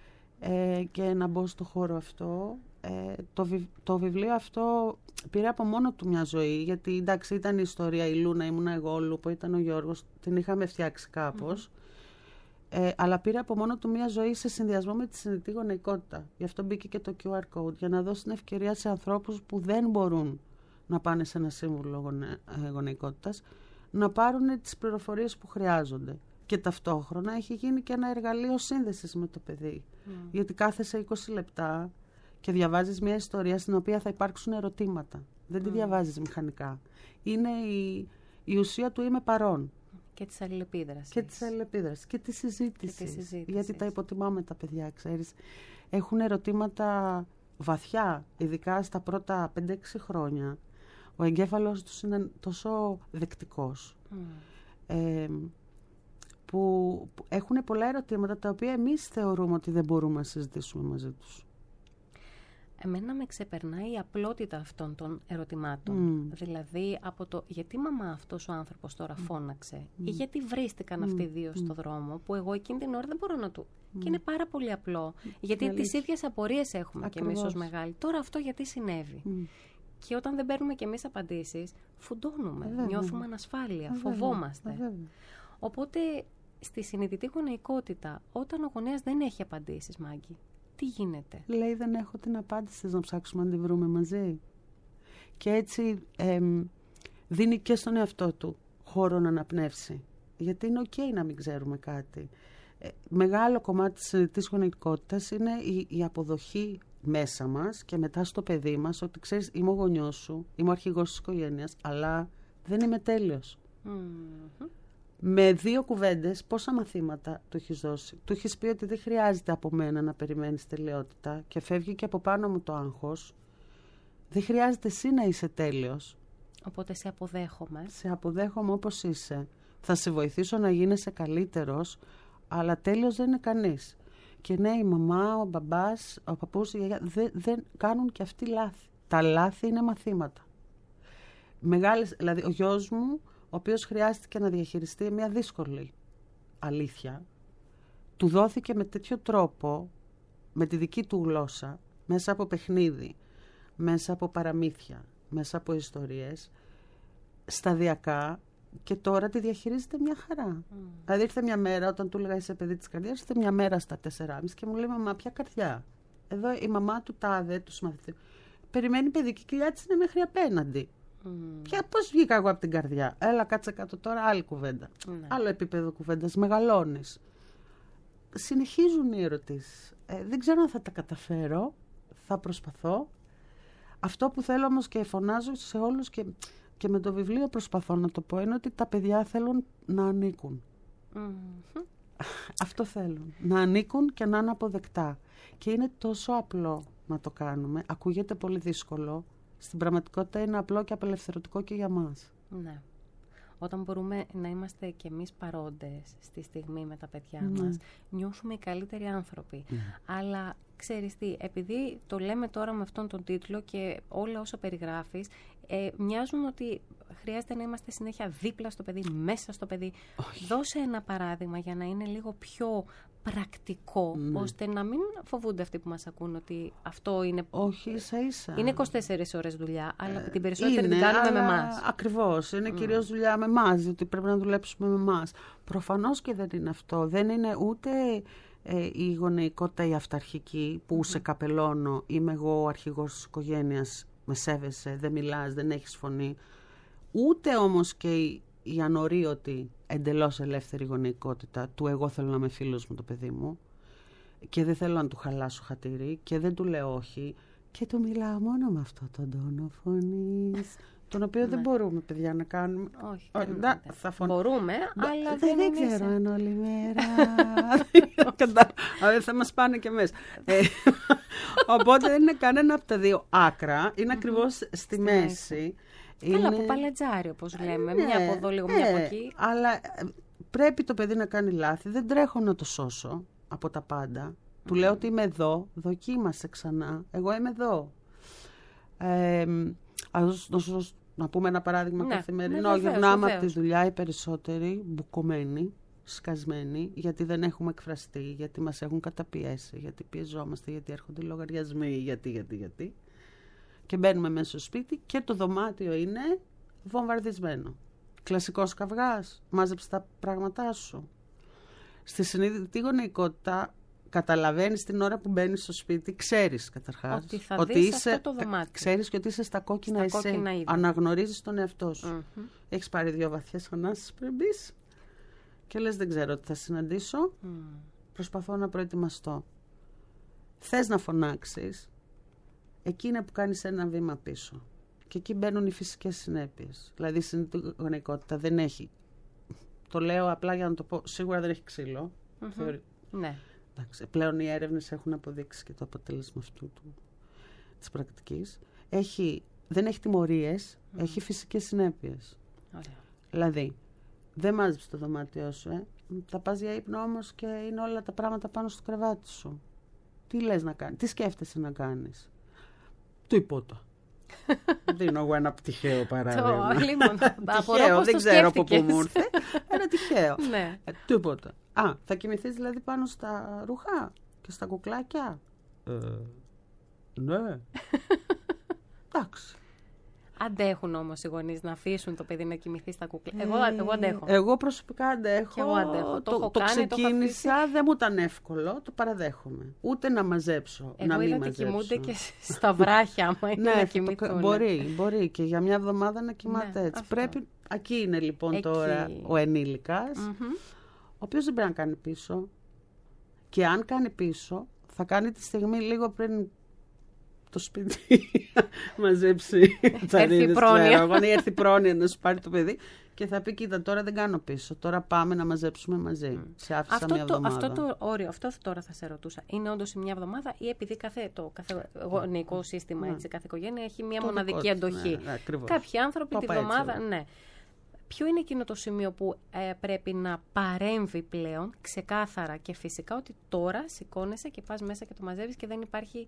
και να μπω στο χώρο αυτό. Το βιβλίο αυτό πήρε από μόνο του μια ζωή, γιατί εντάξει ήταν η ιστορία, η Λούνα, ήμουνα εγώ, ο Λούπο ήταν ο Γιώργος, την είχαμε φτιάξει κάπως. Αλλά πήρε από μόνο του μια ζωή σε συνδυασμό με τη συνειδητή γονεϊκότητα. Γι' αυτό μπήκε και το QR code, για να δώσει την ευκαιρία σε ανθρώπους που δεν μπορούν να πάνε σε ένα σύμβουλο γονεϊκότητας, να πάρουν τις πληροφορίες που χρειάζονται. Και ταυτόχρονα έχει γίνει και ένα εργαλείο σύνδεσης με το παιδί. Γιατί κάθεσαι 20 λεπτά και διαβάζεις μια ιστορία στην οποία θα υπάρξουν ερωτήματα. Δεν τη διαβάζεις μηχανικά. Είναι η ουσία του είμαι παρόν. Και της αλληλεπίδρασης. Και της συζήτησης. Γιατί τα υποτιμάμε τα παιδιά, ξέρεις. Έχουν ερωτήματα βαθιά, ειδικά στα πρώτα 5-6 χρόνια. Ο εγκέφαλος τους είναι τόσο δεκτικός. Που έχουν πολλά ερωτήματα τα οποία εμείς θεωρούμε ότι δεν μπορούμε να συζητήσουμε μαζί τους. Εμένα με ξεπερνάει η απλότητα αυτών των ερωτημάτων. Δηλαδή από το γιατί μαμά αυτός ο άνθρωπος τώρα φώναξε ή γιατί βρίστηκαν αυτοί οι δύο στο δρόμο, που εγώ εκείνη την ώρα δεν μπορώ να του... Και είναι πάρα πολύ απλό. Γιατί τις ίδιες απορίες έχουμε κι εμείς ως μεγάλοι. Τώρα αυτό γιατί συνέβη. Και όταν δεν παίρνουμε κι εμείς απαντήσεις, φουντώνουμε, νιώθουμε ανασφάλεια, φοβόμαστε. Οπότε στη συνειδητή γονεϊκότητα, όταν ο γονέας δεν έχει απαντήσεις, Μάγκη, τι γίνεται? Λέει δεν έχω την απάντηση, να ψάξουμε να τη βρούμε μαζί. Και έτσι δίνει και στον εαυτό του χώρο να αναπνεύσει. Γιατί είναι ok να μην ξέρουμε κάτι. Μεγάλο κομμάτι της συνειδητής γονεϊκότητας είναι η αποδοχή μέσα μας και μετά στο παιδί μας ότι ξέρεις είμαι ο γονιός σου, είμαι ο αρχηγός της οικογένειας, αλλά δεν είμαι τέλειος. Με 2 κουβέντες πόσα μαθήματα του έχεις δώσει? Του έχεις πει ότι δεν χρειάζεται από μένα να περιμένεις τελειότητα και φεύγει και από πάνω μου το άγχος. Δεν χρειάζεται εσύ να είσαι τέλειος. Οπότε σε αποδέχομαι. Σε αποδέχομαι όπως είσαι. Θα σε βοηθήσω να γίνεσαι καλύτερος, αλλά τέλειος δεν είναι κανείς. Και ναι, η μαμά, ο μπαμπάς, ο παππούς, η γιαγιά δεν κάνουν και αυτοί λάθη. Τα λάθη είναι μαθήματα. Δηλαδή ο γιος μου, ο οποίος χρειάστηκε να διαχειριστεί μια δύσκολη αλήθεια, του δόθηκε με τέτοιο τρόπο, με τη δική του γλώσσα, μέσα από παιχνίδι, μέσα από παραμύθια, μέσα από ιστορίες, σταδιακά, και τώρα τη διαχειρίζεται μια χαρά. Δηλαδή ήρθε μια μέρα, όταν του έλεγα είσαι παιδί της καρδιάς, ήρθε μια μέρα στα 4,5 και μου λέει μαμά, ποια καρδιά? Εδώ η μαμά του τάδε, του συμμαθητή, περιμένει παιδί και η κοιλιά της είναι μέχρι απέναντι. Πώς βγήκα εγώ από την καρδιά? Έλα, κάτσε κάτω τώρα, άλλη κουβέντα. Άλλο επίπεδο κουβέντας, μεγαλώνεις. Συνεχίζουν οι ερωτήσεις. Δεν ξέρω αν θα τα καταφέρω, θα προσπαθώ. Αυτό που θέλω όμως και φωνάζω σε όλους και με το βιβλίο προσπαθώ να το πω, είναι ότι τα παιδιά θέλουν να ανήκουν. Αυτό θέλουν. Να ανήκουν και να είναι αποδεκτά. Και είναι τόσο απλό να το κάνουμε. Ακούγεται πολύ δύσκολο. Στην πραγματικότητα είναι απλό και απελευθερωτικό και για μας. Ναι. Όταν μπορούμε να είμαστε κι εμείς παρόντες στη στιγμή με τα παιδιά μας, νιώθουμε οι καλύτεροι άνθρωποι. Αλλά ξέρεις τι, επειδή το λέμε τώρα με αυτόν τον τίτλο και όλα όσα περιγράφεις, μοιάζουν ότι χρειάζεται να είμαστε συνέχεια δίπλα στο παιδί, μέσα στο παιδί. Δώσε ένα παράδειγμα για να είναι λίγο πιο πρακτικό, ώστε να μην φοβούνται αυτοί που μας ακούν ότι αυτό είναι... Όχι, ίσα-ίσα. Είναι 24 ώρες δουλειά, αλλά την περισσότερη την κάνουμε με εμάς. Ακριβώς. Είναι κυρίως δουλειά με εμάς, διότι πρέπει να δουλέψουμε με εμάς. Προφανώς και δεν είναι αυτό. Δεν είναι ούτε η γονεϊκότητα η αυταρχική, που σε καπελώνω, είμαι εγώ ο αρχηγός της οικογένειας, με σέβεσαι, δεν μιλάς, δεν έχεις φωνή. Ούτε όμως και η ανορίωτη, εντελώς ελεύθερη γονεϊκότητα του εγώ θέλω να είμαι φίλος με το παιδί μου και δεν θέλω να του χαλάσω χατήρι και δεν του λέω όχι και του μιλάω μόνο με αυτό τον τόνο φωνής, τον οποίο δεν μπορούμε, παιδιά, να κάνουμε. Όχι, μπορούμε, αλλά δεν ξέρω αν όλη μέρα θα μας πάνε και μέσα. Οπότε δεν είναι κανένα από τα δύο άκρα, είναι ακριβώς στη μέση. Καλά, από παλατζάρι, όπως λέμε. Μια από εδώ, λίγο μια από εκεί. Αλλά πρέπει το παιδί να κάνει λάθη. Δεν τρέχω να το σώσω από τα πάντα. Του λέω ότι είμαι εδώ, δοκίμασε ξανά. Εγώ είμαι εδώ. Να πούμε ένα παράδειγμα καθημερινό. Γυρνάμε από τη δουλειά οι περισσότεροι μπουκωμένοι, σκασμένοι, γιατί δεν έχουμε εκφραστεί, γιατί μας έχουν καταπιέσει, γιατί πιεζόμαστε, γιατί έρχονται λογαριασμοί, γιατί. Και μπαίνουμε μέσα στο σπίτι και το δωμάτιο είναι βομβαρδισμένο. Κλασικός καυγάς, μάζεψε τα πράγματά σου. Στη συνείδητη γονεϊκότητα καταλαβαίνεις την ώρα που μπαίνεις στο σπίτι, ξέρεις καταρχάς ότι είσαι αυτό το δωμάτιο. Ξέρεις και ότι είσαι στα κόκκινα εσύ. Αναγνωρίζεις τον εαυτό σου. Έχεις πάρει 2 βαθιές ανάσες πριν μπεις και λες δεν ξέρω τι θα συναντήσω. Προσπαθώ να προετοιμαστώ. Θες να φωνάξεις. Εκεί είναι που κάνεις ένα βήμα πίσω. Και εκεί μπαίνουν οι φυσικές συνέπειες. Δηλαδή η συνείδητη γονεϊκότητα δεν έχει. Το λέω απλά για να το πω. Σίγουρα δεν έχει ξύλο. Ναι. Εντάξει, πλέον οι έρευνες έχουν αποδείξει και το αποτέλεσμα αυτού της πρακτικής. Δεν έχει τιμωρίες, έχει φυσικές συνέπειες. Ωραία. Δηλαδή, δεν μάζεψες το δωμάτιό σου. Θα πας για ύπνο όμως και είναι όλα τα πράγματα πάνω στο κρεβάτι σου. Τι λες να κάνεις, τι σκέφτεσαι να κάνεις? Τίποτα. Δίνω εγώ ένα τυχαίο παράδειγμα. Τυχαίο, δεν ξέρω από πού μου ήρθε. Ένα τυχαίο. Τίποτα. Θα κοιμηθείς δηλαδή πάνω στα ρούχα και στα κουκλάκια? Ναι. Εντάξει. Αντέχουν όμως οι γονείς να αφήσουν το παιδί να κοιμηθεί στα κουκλά? Εγώ αντέχω. Εγώ προσωπικά αντέχω. Και εγώ αντέχω. Το ξεκίνησα, δεν μου ήταν εύκολο, το παραδέχομαι. Ούτε να μαζέψω, να μην μαζέψω. Εγώ είδα ότι κοιμούνται και στα βράχια, άμα είναι να κοιμηθούν. Μπορεί και για μια εβδομάδα να κοιμάται έτσι. Πρέπει, εκεί είναι λοιπόν τώρα ο ενήλικας, ο οποίος δεν πρέπει να κάνει πίσω. Και αν κάνει πίσω, θα κάνει τη στιγμή λίγο πριν το σπίτι μαζέψει τσαρίδες, έρθει πρόνοια να σου πάρει το παιδί και θα πει κοίτα τώρα δεν κάνω πίσω, τώρα πάμε να μαζέψουμε μαζί. Σε άφησα μια εβδομάδα. Αυτό το όριο, αυτό τώρα θα σε ρωτούσα, είναι όντως μια εβδομάδα ή επειδή κάθε γονεϊκό σύστημα, έτσι, κάθε οικογένεια έχει μια μοναδική αντοχή? Κάποιοι άνθρωποι τη βδομάδα, Ποιο είναι εκείνο το σημείο που πρέπει να παρέμβει πλέον ξεκάθαρα και φυσικά ότι τώρα σηκώνεσαι και πας μέσα και το μαζεύεις και δεν υπάρχει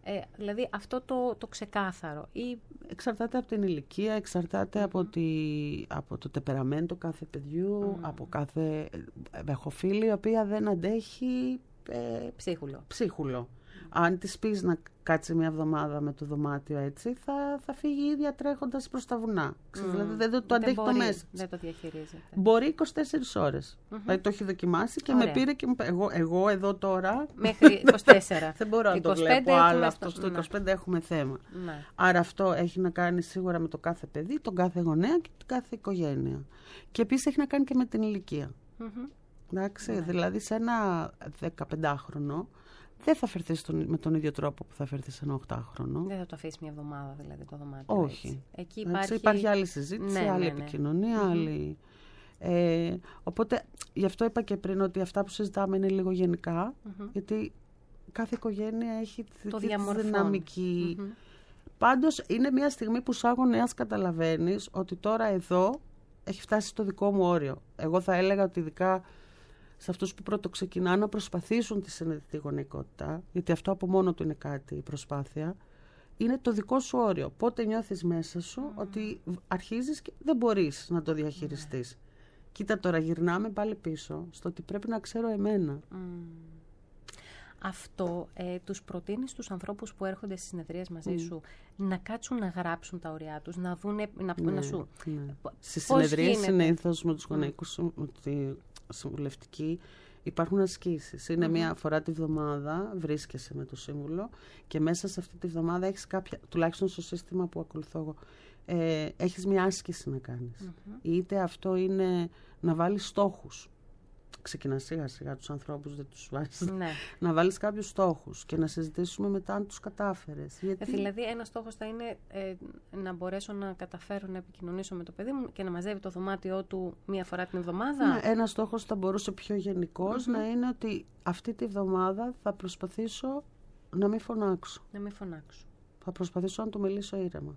Δηλαδή αυτό το ξεκάθαρο. Εξαρτάται από την ηλικία, εξαρτάται από το τεπεραμέντο κάθε παιδιού, από κάθε... Έχω φίλη η οποία δεν αντέχει ψίχουλο. Αν της πεις να κάτσει μια εβδομάδα με το δωμάτιο έτσι, θα φύγει η ίδια τρέχοντας προς τα βουνά. Δηλαδή δεν το αντέχει το μέσα. Δεν το διαχειρίζεται. Μπορεί 24 ώρες. Δηλαδή το έχει δοκιμάσει και με πήρε και εγώ εδώ τώρα... Μέχρι 24. Δεν μπορώ να το βλέπω άλλο αυτό. Στο 25 έχουμε θέμα. Ναι. Άρα αυτό έχει να κάνει σίγουρα με το κάθε παιδί, τον κάθε γονέα και την κάθε οικογένεια. Και επίσης έχει να κάνει και με την ηλικία. Εντάξει, δηλαδή σε ένα 15χρονο δεν θα φερθείς με τον ίδιο τρόπο που θα φερθείς ένα 8χρονο. Δεν θα το αφήσεις μια εβδομάδα δηλαδή το δωμάτιο. Όχι. Εκεί υπάρχει άλλη συζήτηση, άλλη επικοινωνία, άλλη... Οπότε γι' αυτό είπα και πριν ότι αυτά που συζητάμε είναι λίγο γενικά, γιατί κάθε οικογένεια έχει τη δυναμική. Πάντως είναι μια στιγμή που σαν γονέας καταλαβαίνεις ότι τώρα εδώ έχει φτάσει στο δικό μου όριο. Εγώ θα έλεγα ότι ειδικά σε αυτούς που πρώτο ξεκινάνε να προσπαθήσουν τη συνειδητή γονεϊκότητα, γιατί αυτό από μόνο του είναι κάτι, η προσπάθεια, είναι το δικό σου όριο. Πότε νιώθεις μέσα σου ότι αρχίζεις και δεν μπορείς να το διαχειριστείς. Κοίτα τώρα, γυρνάμε πάλι πίσω στο ότι πρέπει να ξέρω εμένα. Αυτό τους προτείνεις στους ανθρώπους που έρχονται στις συνεδρίες μαζί σου να κάτσουν να γράψουν τα ωριά τους, να δούνε, να σου... Στις συνεδρίες συνήθως με τους γονεϊκούς συμβουλευτικοί υπάρχουν ασκήσεις. Είναι μία φορά τη βδομάδα, βρίσκεσαι με το σύμβουλο και μέσα σε αυτή τη βδομάδα έχεις κάποια, τουλάχιστον στο σύστημα που ακολουθώ εγώ, έχεις μία άσκηση να κάνεις. Είτε αυτό είναι να βάλεις στόχους. Ξεκινά σιγά σιγά τους ανθρώπους, δεν τους βάζεις. Να βάλεις κάποιους στόχους και να συζητήσουμε μετά αν τους κατάφερες. Γιατί... Δηλαδή ένας στόχος θα είναι να μπορέσω να καταφέρω να επικοινωνήσω με το παιδί μου και να μαζεύει το δωμάτιό του μία φορά την εβδομάδα. Ναι, ένας στόχος θα μπορούσε πιο γενικός να είναι ότι αυτή τη εβδομάδα θα προσπαθήσω να μην φωνάξω. Θα προσπαθήσω να του μιλήσω ήρεμα.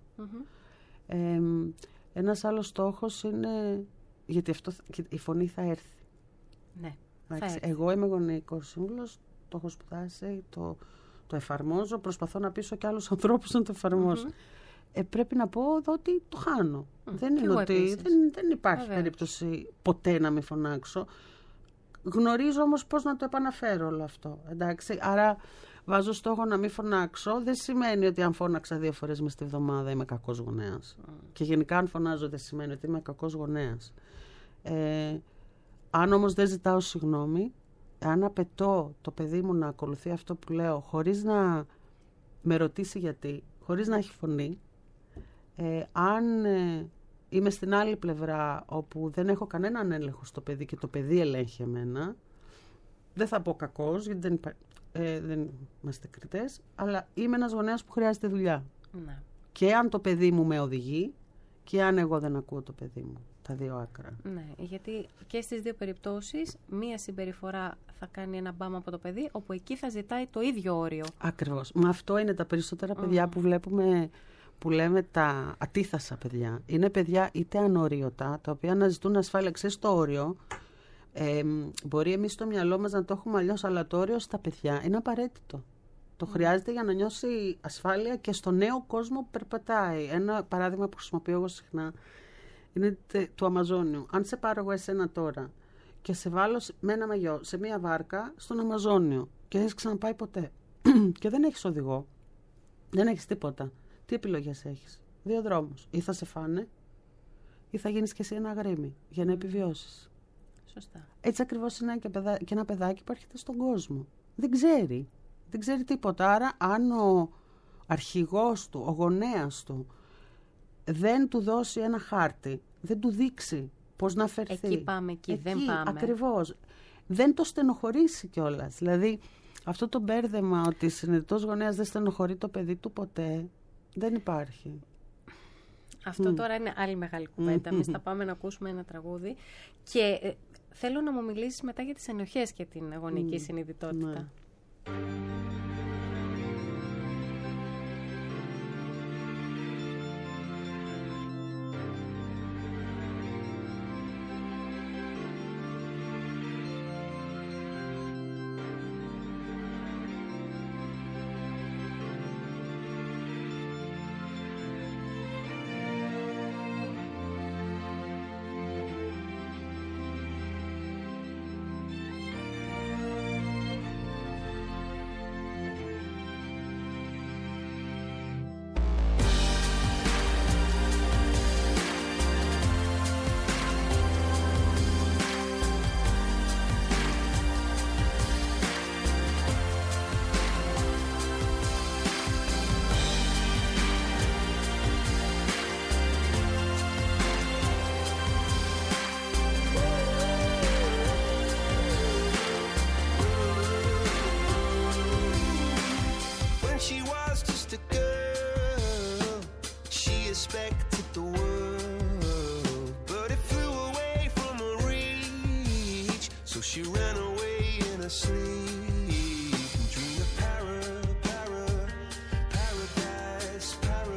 Ένας άλλος στόχος είναι, γιατί η φωνή θα έρθει. Ναι, εγώ είμαι γονεϊκός σύμβουλος, το έχω σπουδάσει, το εφαρμόζω, προσπαθώ να πείσω και άλλους ανθρώπους να το εφαρμόσουν. Πρέπει να πω εδώ ότι το χάνω. Δεν είναι ότι δεν υπάρχει περίπτωση ποτέ να μην φωνάξω. Γνωρίζω όμως πώς να το επαναφέρω όλο αυτό. Εντάξει? Άρα βάζω στόχο να μην φωνάξω. Δεν σημαίνει ότι αν φώναξα 2 φορές μες τη βδομάδα είμαι κακός γονέας. Και γενικά αν φωνάζω δεν σημαίνει ότι είμαι κακός γονέας. Αν όμως δεν ζητάω συγγνώμη, αν απαιτώ το παιδί μου να ακολουθεί αυτό που λέω χωρίς να με ρωτήσει γιατί, χωρίς να έχει φωνή, αν είμαι στην άλλη πλευρά όπου δεν έχω κανέναν έλεγχο στο παιδί και το παιδί ελέγχει εμένα, δεν θα πω κακός, γιατί δεν είμαστε κριτές, αλλά είμαι ένας γονέας που χρειάζεται δουλειά. Ναι. Και αν το παιδί μου με οδηγεί και αν εγώ δεν ακούω το παιδί μου. Τα δύο άκρα. Ναι, γιατί και στις δύο περιπτώσεις μία συμπεριφορά θα κάνει ένα μπάμα από το παιδί, όπου εκεί θα ζητάει το ίδιο όριο. Ακριβώς. Μα αυτό είναι τα περισσότερα παιδιά που βλέπουμε, που λέμε τα ατίθασα παιδιά. Είναι παιδιά είτε ανορίωτα, τα οποία αναζητούν ασφάλεια. Ξέρεις το όριο, μπορεί εμείς στο μυαλό μας να το έχουμε αλλιώς, αλλά το όριο στα παιδιά είναι απαραίτητο. Το χρειάζεται για να νιώσει ασφάλεια και στο νέο κόσμο που περπατάει. Ένα παράδειγμα που χρησιμοποιώ εγώ συχνά είναι του Αμαζόνιου. Αν σε πάρω εγώ εσένα τώρα και σε βάλω με ένα μαγιό σε μία βάρκα στον Αμαζόνιο και δεν έχεις ξαναπάει ποτέ και δεν έχεις οδηγό, δεν έχεις τίποτα, τι επιλογές έχεις? 2 δρόμους. Ή θα σε φάνε ή θα γίνεις και εσύ ένα αγρίμι για να επιβιώσεις. Σωστά. Έτσι ακριβώς είναι και ένα παιδάκι που έρχεται στον κόσμο. Δεν ξέρει τίποτα. Άρα αν ο αρχηγός του, ο γονέας του δεν του δώσει ένα χάρτη, δεν του δείξει πώς να φερθεί. Εκεί πάμε, δεν πάμε. Ακριβώς. Δεν το στενοχωρήσει κιόλας. Δηλαδή αυτό το μπέρδεμα ότι συνειδητός γονέας δεν στενοχωρεί το παιδί του ποτέ, δεν υπάρχει. Αυτό τώρα είναι άλλη μεγάλη κουβέντα. Εμείς θα πάμε να ακούσουμε ένα τραγούδι και θέλω να μου μιλήσεις μετά για τις ενοχές και την γονεϊκή συνειδητότητα. Ναι. She ran away in her sleep and dreamed of paradise,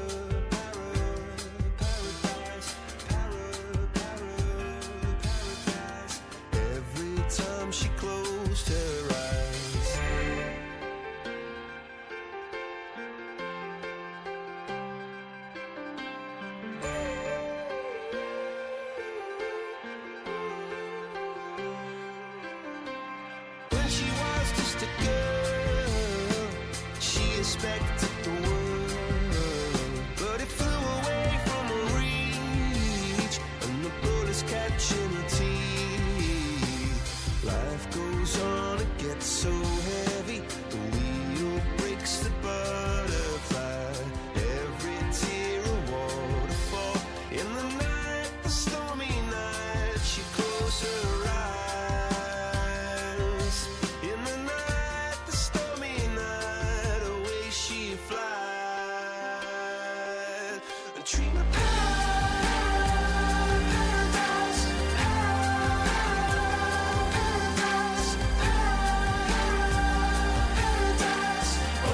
paradise. Every time she closed her eyes. When she was just a girl, she expected the world, but it flew away from her reach, and the bullets catching her teeth. Life goes on, it gets so heavy, the wheel breaks the butterfly. Every tear a waterfall. In the night, the stormy night, she closed her eyes. In the night, the stormy night, away she flies. And dream of paradise, paradise, paradise. Oh,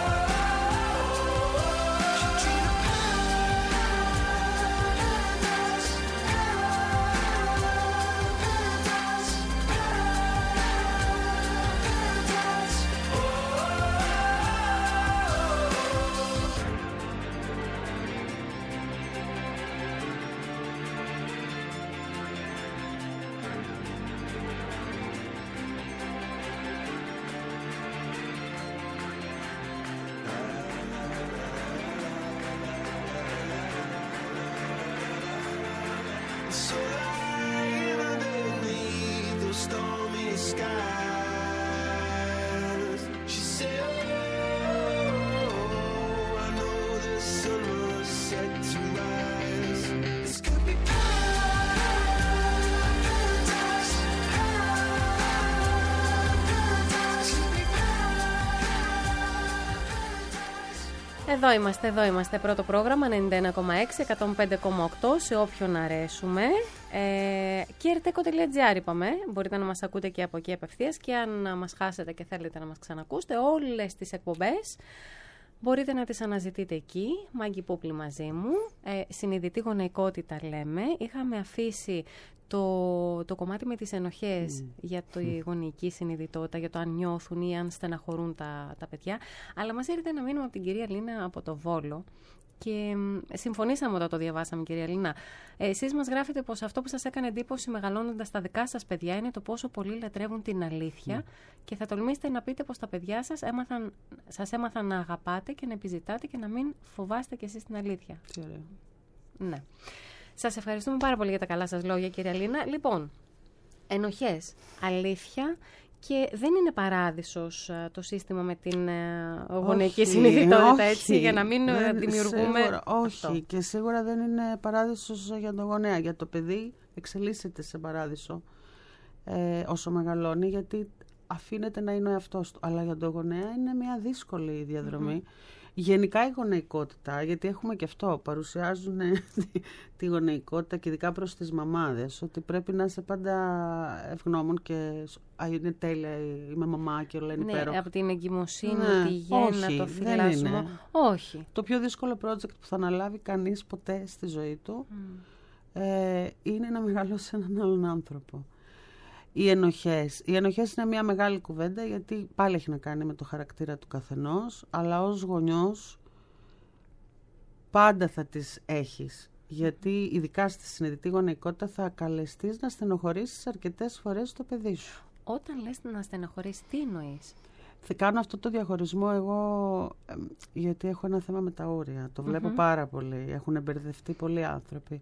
she dreamed of paradise, so lying underneath those stormy skies. She said, oh, I know the sun was set to rise. This could be paradise, paradise, could be paradise. Εδώ είμαστε, πρώτο πρόγραμμα 91,6, 105,8 σε όποιον αρέσουμε. Και rteco.gr είπαμε, μπορείτε να μας ακούτε και από εκεί απευθείας, και αν μας χάσετε και θέλετε να μας ξανακούσετε, όλες τις εκπομπές μπορείτε να τις αναζητείτε εκεί. Μάγκη Πούπλη μαζί μου, συνειδητή γονεϊκότητα λέμε. Είχαμε αφήσει το κομμάτι με τις ενοχές για τη γονεϊκή συνειδητότητα, για το αν νιώθουν ή αν στεναχωρούν τα παιδιά. Αλλά μας έρχεται ένα μήνυμα από την κυρία Λίνα από το Βόλο και συμφωνήσαμε όταν το διαβάσαμε, κυρία Λίνα. Εσείς μας γράφετε πως αυτό που σας έκανε εντύπωση μεγαλώνοντας τα δικά σας παιδιά είναι το πόσο πολύ λατρεύουν την αλήθεια και θα τολμήσετε να πείτε πως τα παιδιά σας έμαθαν να αγαπάτε και να επιζητάτε και να μην φοβάστε κι εσείς την αλήθεια. Τι ωραίο. Ναι. Σας ευχαριστούμε πάρα πολύ για τα καλά σας λόγια, κυρία Λίνα. Λοιπόν, ενοχές, αλήθεια, και δεν είναι παράδεισος το σύστημα με την γονεϊκή συνειδητότητα, έτσι, για να μην δημιουργούμε... Σίγουρα, όχι, και σίγουρα δεν είναι παράδεισος για τον γονέα. Για το παιδί εξελίσσεται σε παράδεισο όσο μεγαλώνει, γιατί αφήνεται να είναι ο εαυτός του. Αλλά για τον γονέα είναι μια δύσκολη διαδρομή. Γενικά η γονεϊκότητα, γιατί έχουμε και αυτό, παρουσιάζουν τη γονεϊκότητα και ειδικά προς τις μαμάδες, ότι πρέπει να είσαι πάντα ευγνώμων και είναι τέλεια, είμαι μαμά και όλα είναι υπέροχα. Ναι, από την εγκυμοσύνη, τη γέννα, το φυλάσσιμο. Όχι. Το πιο δύσκολο project που θα αναλάβει κανείς ποτέ στη ζωή του είναι να μεγαλώσει έναν άλλον άνθρωπο. Οι ενοχές είναι μια μεγάλη κουβέντα, γιατί πάλι έχει να κάνει με το χαρακτήρα του καθενός, αλλά ως γονιός πάντα θα τις έχεις. Γιατί ειδικά στη συνειδητή γονεϊκότητα θα καλεστείς να στενοχωρήσεις αρκετές φορές το παιδί σου. Όταν λες να στενοχωρήσεις, τι εννοείς? Θα κάνω αυτό το διαχωρισμό εγώ, γιατί έχω ένα θέμα με τα όρια. Το βλέπω πάρα πολύ. Έχουν μπερδευτεί πολλοί άνθρωποι.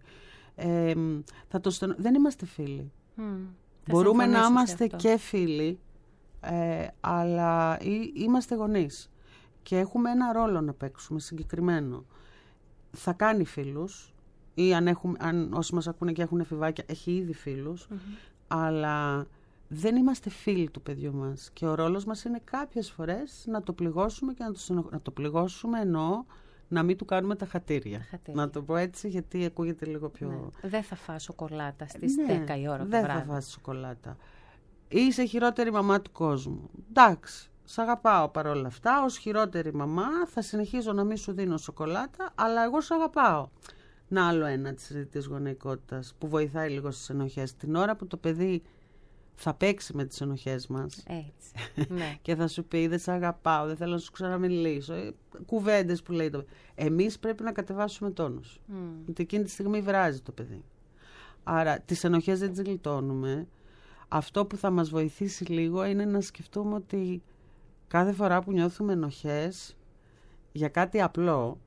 Δεν είμαστε φίλοι. Μπορούμε να είμαστε και φίλοι, αλλά είμαστε γονείς και έχουμε ένα ρόλο να παίξουμε συγκεκριμένο. Θα κάνει φίλους, ή αν όσοι μας ακούνε και έχουν εφηβάκια, έχει ήδη φίλους, αλλά δεν είμαστε φίλοι του παιδιού μας. Και ο ρόλος μας είναι κάποιες φορές να το πληγώσουμε και να το πληγώσουμε, εννοώ να μην του κάνουμε τα χατήρια. Να το πω έτσι, γιατί ακούγεται λίγο πιο... Ναι. Δεν θα φας σοκολάτα στις 10 η ώρα το βράδυ. Δεν θα φας σοκολάτα. είσαι η χειρότερη μαμά του κόσμου. Εντάξει, σ' αγαπάω παρόλα αυτά, ως χειρότερη μαμά θα συνεχίζω να μην σου δίνω σοκολάτα, αλλά εγώ σ' αγαπάω. Να άλλο ένα της συνειδητής γονεϊκότητας που βοηθάει λίγο στις ενοχές. Την ώρα που το παιδί θα παίξει με τις ενοχές μας Έτσι. Ναι. και θα σου πει δεν σ' αγαπάω, δεν θέλω να σου ξαναμιλήσω, κουβέντες που λέει το παιδί. Εμείς πρέπει να κατεβάσουμε τόνους. Γιατί εκείνη τη στιγμή βράζει το παιδί. Άρα τις ενοχές δεν τις γλιτώνουμε. Αυτό που θα μας βοηθήσει λίγο είναι να σκεφτούμε ότι κάθε φορά που νιώθουμε ενοχές για κάτι απλό,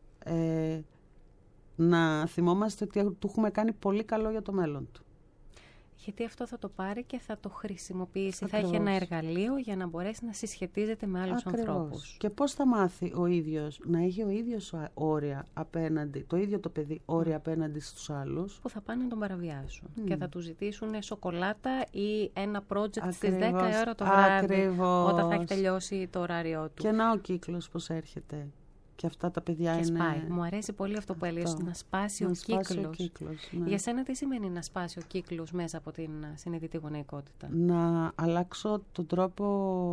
να θυμόμαστε ότι του έχουμε κάνει πολύ καλό για το μέλλον του. Γιατί αυτό θα το πάρει και θα το χρησιμοποιήσει. Ακριβώς. Θα έχει ένα εργαλείο για να μπορέσει να συσχετίζεται με άλλους ανθρώπους. Και πώς θα μάθει ο ίδιος να έχει ο ίδιος όρια απέναντι, το ίδιο το παιδί όρια απέναντι στους άλλους. Που θα πάνε να τον παραβιάσουν και θα του ζητήσουν σοκολάτα ή ένα project στις 10 η ώρα το βράδυ, όταν θα έχει τελειώσει το ωράριό του. Και να ο κύκλος πώς έρχεται. Και αυτά τα παιδιά και είναι... σπάει. Μου αρέσει πολύ αυτό που έλεγες, να σπάσει ο κύκλος. Ναι. Για σένα τι σημαίνει να σπάσει ο κύκλος μέσα από την συνειδητή γονεϊκότητα? Να αλλάξω τον τρόπο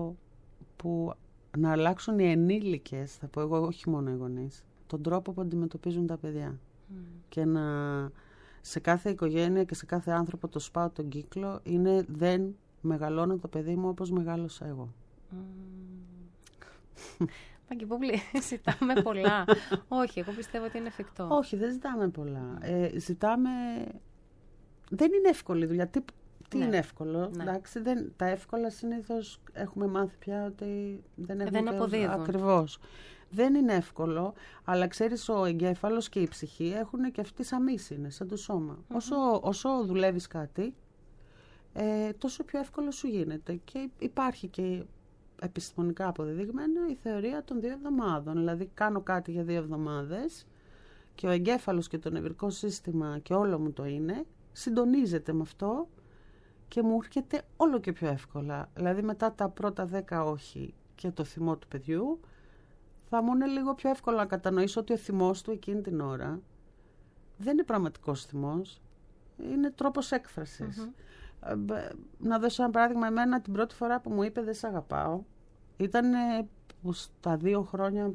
να αλλάξουν οι ενήλικες, θα πω εγώ, όχι μόνο οι γονείς, τον τρόπο που αντιμετωπίζουν τα παιδιά. Και να σε κάθε οικογένεια και σε κάθε άνθρωπο το σπάω τον κύκλο είναι δεν μεγαλώνω το παιδί μου όπως μεγάλωσα εγώ. Παγκυπούβλη, ζητάμε πολλά. Όχι, εγώ πιστεύω ότι είναι εφικτό. Όχι, δεν ζητάμε πολλά. Ζητάμε... Δεν είναι εύκολη δουλειά. Τι είναι εύκολο? Ναι. Εντάξει, τα εύκολα συνήθως έχουμε μάθει πια ότι δεν αποδίδουν. Ακριβώς. Δεν είναι εύκολο, αλλά ξέρεις, ο εγκέφαλος και η ψυχή έχουν και αυτοί σαμείς είναι, σαν το σώμα. Όσο δουλεύεις κάτι, τόσο πιο εύκολο σου γίνεται. Και υπάρχει και επιστημονικά αποδεδειγμένο η θεωρία των 2 εβδομάδων. Δηλαδή κάνω κάτι για 2 εβδομάδες και ο εγκέφαλος και το νευρικό σύστημα και όλο μου το είναι, συντονίζεται με αυτό και μου έρχεται όλο και πιο εύκολα. Δηλαδή μετά τα πρώτα 10 όχι και το θυμό του παιδιού, θα μου είναι λίγο πιο εύκολο να κατανοήσω ότι ο θυμός του εκείνη την ώρα δεν είναι πραγματικός θυμός, είναι τρόπος έκφρασης. Να δώσω ένα παράδειγμα, εμένα την πρώτη φορά που μου είπε δεν σ' αγαπάω, ήταν στα 2 χρόνια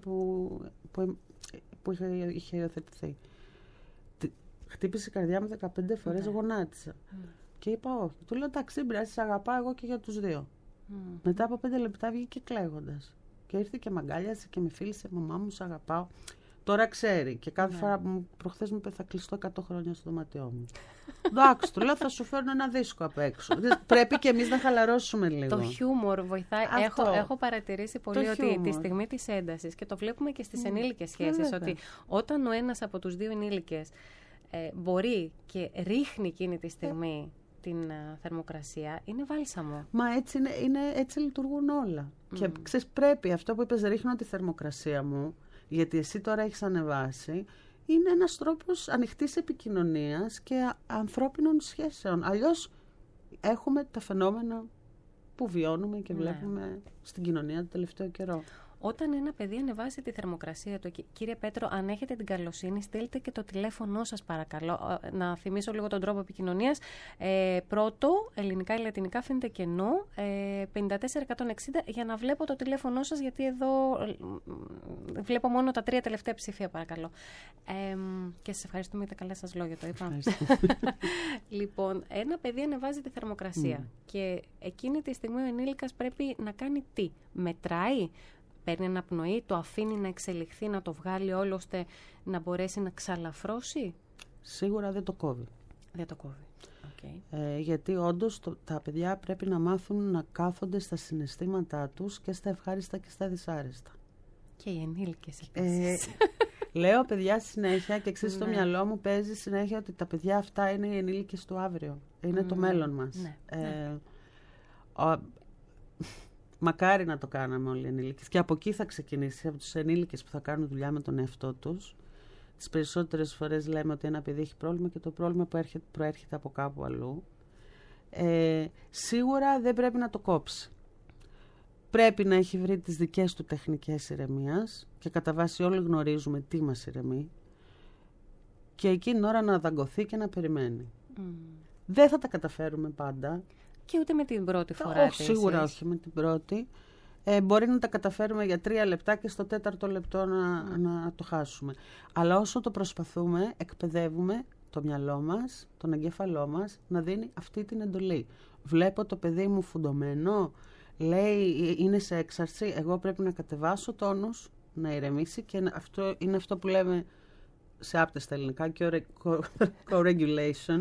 που είχε υιοθετηθεί. Χτύπησε η καρδιά μου 15 φορές, γονάτισα. Και είπα όχι. Του λέω εντάξει, μπράζει, σ' αγαπάω εγώ και για τους 2. Μετά από 5 λεπτά βγήκε κλαίγοντας. Και ήρθε και μ' αγκάλιασε και με φίλησε, μαμά μου, σ' αγαπάω. Τώρα ξέρει. Και κάθε φορά που προχθές μου είπε θα κλειστώ 100 χρόνια στο δωμάτιό μου. Εντάξει, του λέω θα σου φέρνω ένα δίσκο απ' έξω. Πρέπει και εμείς να χαλαρώσουμε λίγο. Το χιούμορ βοηθάει. Έχω παρατηρήσει πολύ ότι τη στιγμή της έντασης, και το βλέπουμε και στις ενήλικες σχέσεις, ότι όταν ο ένας από τους 2 ενήλικες μπορεί και ρίχνει εκείνη τη στιγμή την θερμοκρασία, είναι βάλσαμο. Μα έτσι λειτουργούν όλα. Και ξέρεις, πρέπει αυτό που είπες, ρίχνω τη θερμοκρασία μου, γιατί εσύ τώρα έχεις ανεβάσει, είναι ένας τρόπος ανοιχτής επικοινωνίας και ανθρώπινων σχέσεων. Αλλιώς έχουμε τα φαινόμενα που βιώνουμε και βλέπουμε στην κοινωνία το τελευταίο καιρό. Όταν ένα παιδί ανεβάσει τη θερμοκρασία του, κύριε Πέτρο, αν έχετε την καλοσύνη, στείλτε και το τηλέφωνό σας, παρακαλώ. Να θυμίσω λίγο τον τρόπο επικοινωνίας. Πρώτο, ελληνικά ή λατινικά, αφήνετε κενό, 54160, για να βλέπω το τηλέφωνό σας, γιατί εδώ βλέπω μόνο τα 3 τελευταία ψηφία, παρακαλώ. Και σας ευχαριστούμε για τα καλά σας λόγια, το είπα. Λοιπόν, ένα παιδί ανεβάζει τη θερμοκρασία και εκείνη τη στιγμή ο ενήλικας πρέπει να κάνει τι? Μετράει? Παίρνει ένα πνοή, το αφήνει να εξελιχθεί, να το βγάλει όλο ώστε να μπορέσει να ξαλαφρώσει? Σίγουρα δεν το κόβει. Δεν το κόβει. Okay. Γιατί όντως τα παιδιά πρέπει να μάθουν να κάθονται στα συναισθήματά τους και στα ευχάριστα και στα δυσάρεστα. Και οι ενήλικες επίσης. Λέω παιδιά συνέχεια και ξέρεις, στο μυαλό μου παίζει συνέχεια ότι τα παιδιά αυτά είναι οι ενήλικες του αύριο. Είναι το μέλλον μας. Μακάρι να το κάναμε όλοι οι ενήλικες. Και από εκεί θα ξεκινήσει, από τους ενήλικες που θα κάνουν δουλειά με τον εαυτό τους. Τις περισσότερες φορές λέμε ότι ένα παιδί έχει πρόβλημα και το πρόβλημα προέρχεται από κάπου αλλού. Σίγουρα δεν πρέπει να το κόψει. Πρέπει να έχει βρει τις δικές του τεχνικές ηρεμίας και κατά βάση όλοι γνωρίζουμε τι μας ηρεμεί. Και εκείνη την ώρα να δαγκωθεί και να περιμένει. Δεν θα τα καταφέρουμε πάντα. Και ούτε με την πρώτη φορά. Όχι, σίγουρα όχι με την πρώτη. Μπορεί να τα καταφέρουμε για 3 λεπτά και στο 4ο λεπτό να το χάσουμε. Αλλά όσο το προσπαθούμε, εκπαιδεύουμε το μυαλό μας, τον εγκέφαλό μας, να δίνει αυτή την εντολή. Βλέπω το παιδί μου φουντωμένο, λέει είναι σε έξαρση, εγώ πρέπει να κατεβάσω τόνους, να ηρεμήσει, και αυτό είναι αυτό που λέμε σε άπτες στα ελληνικά, και co-regulation.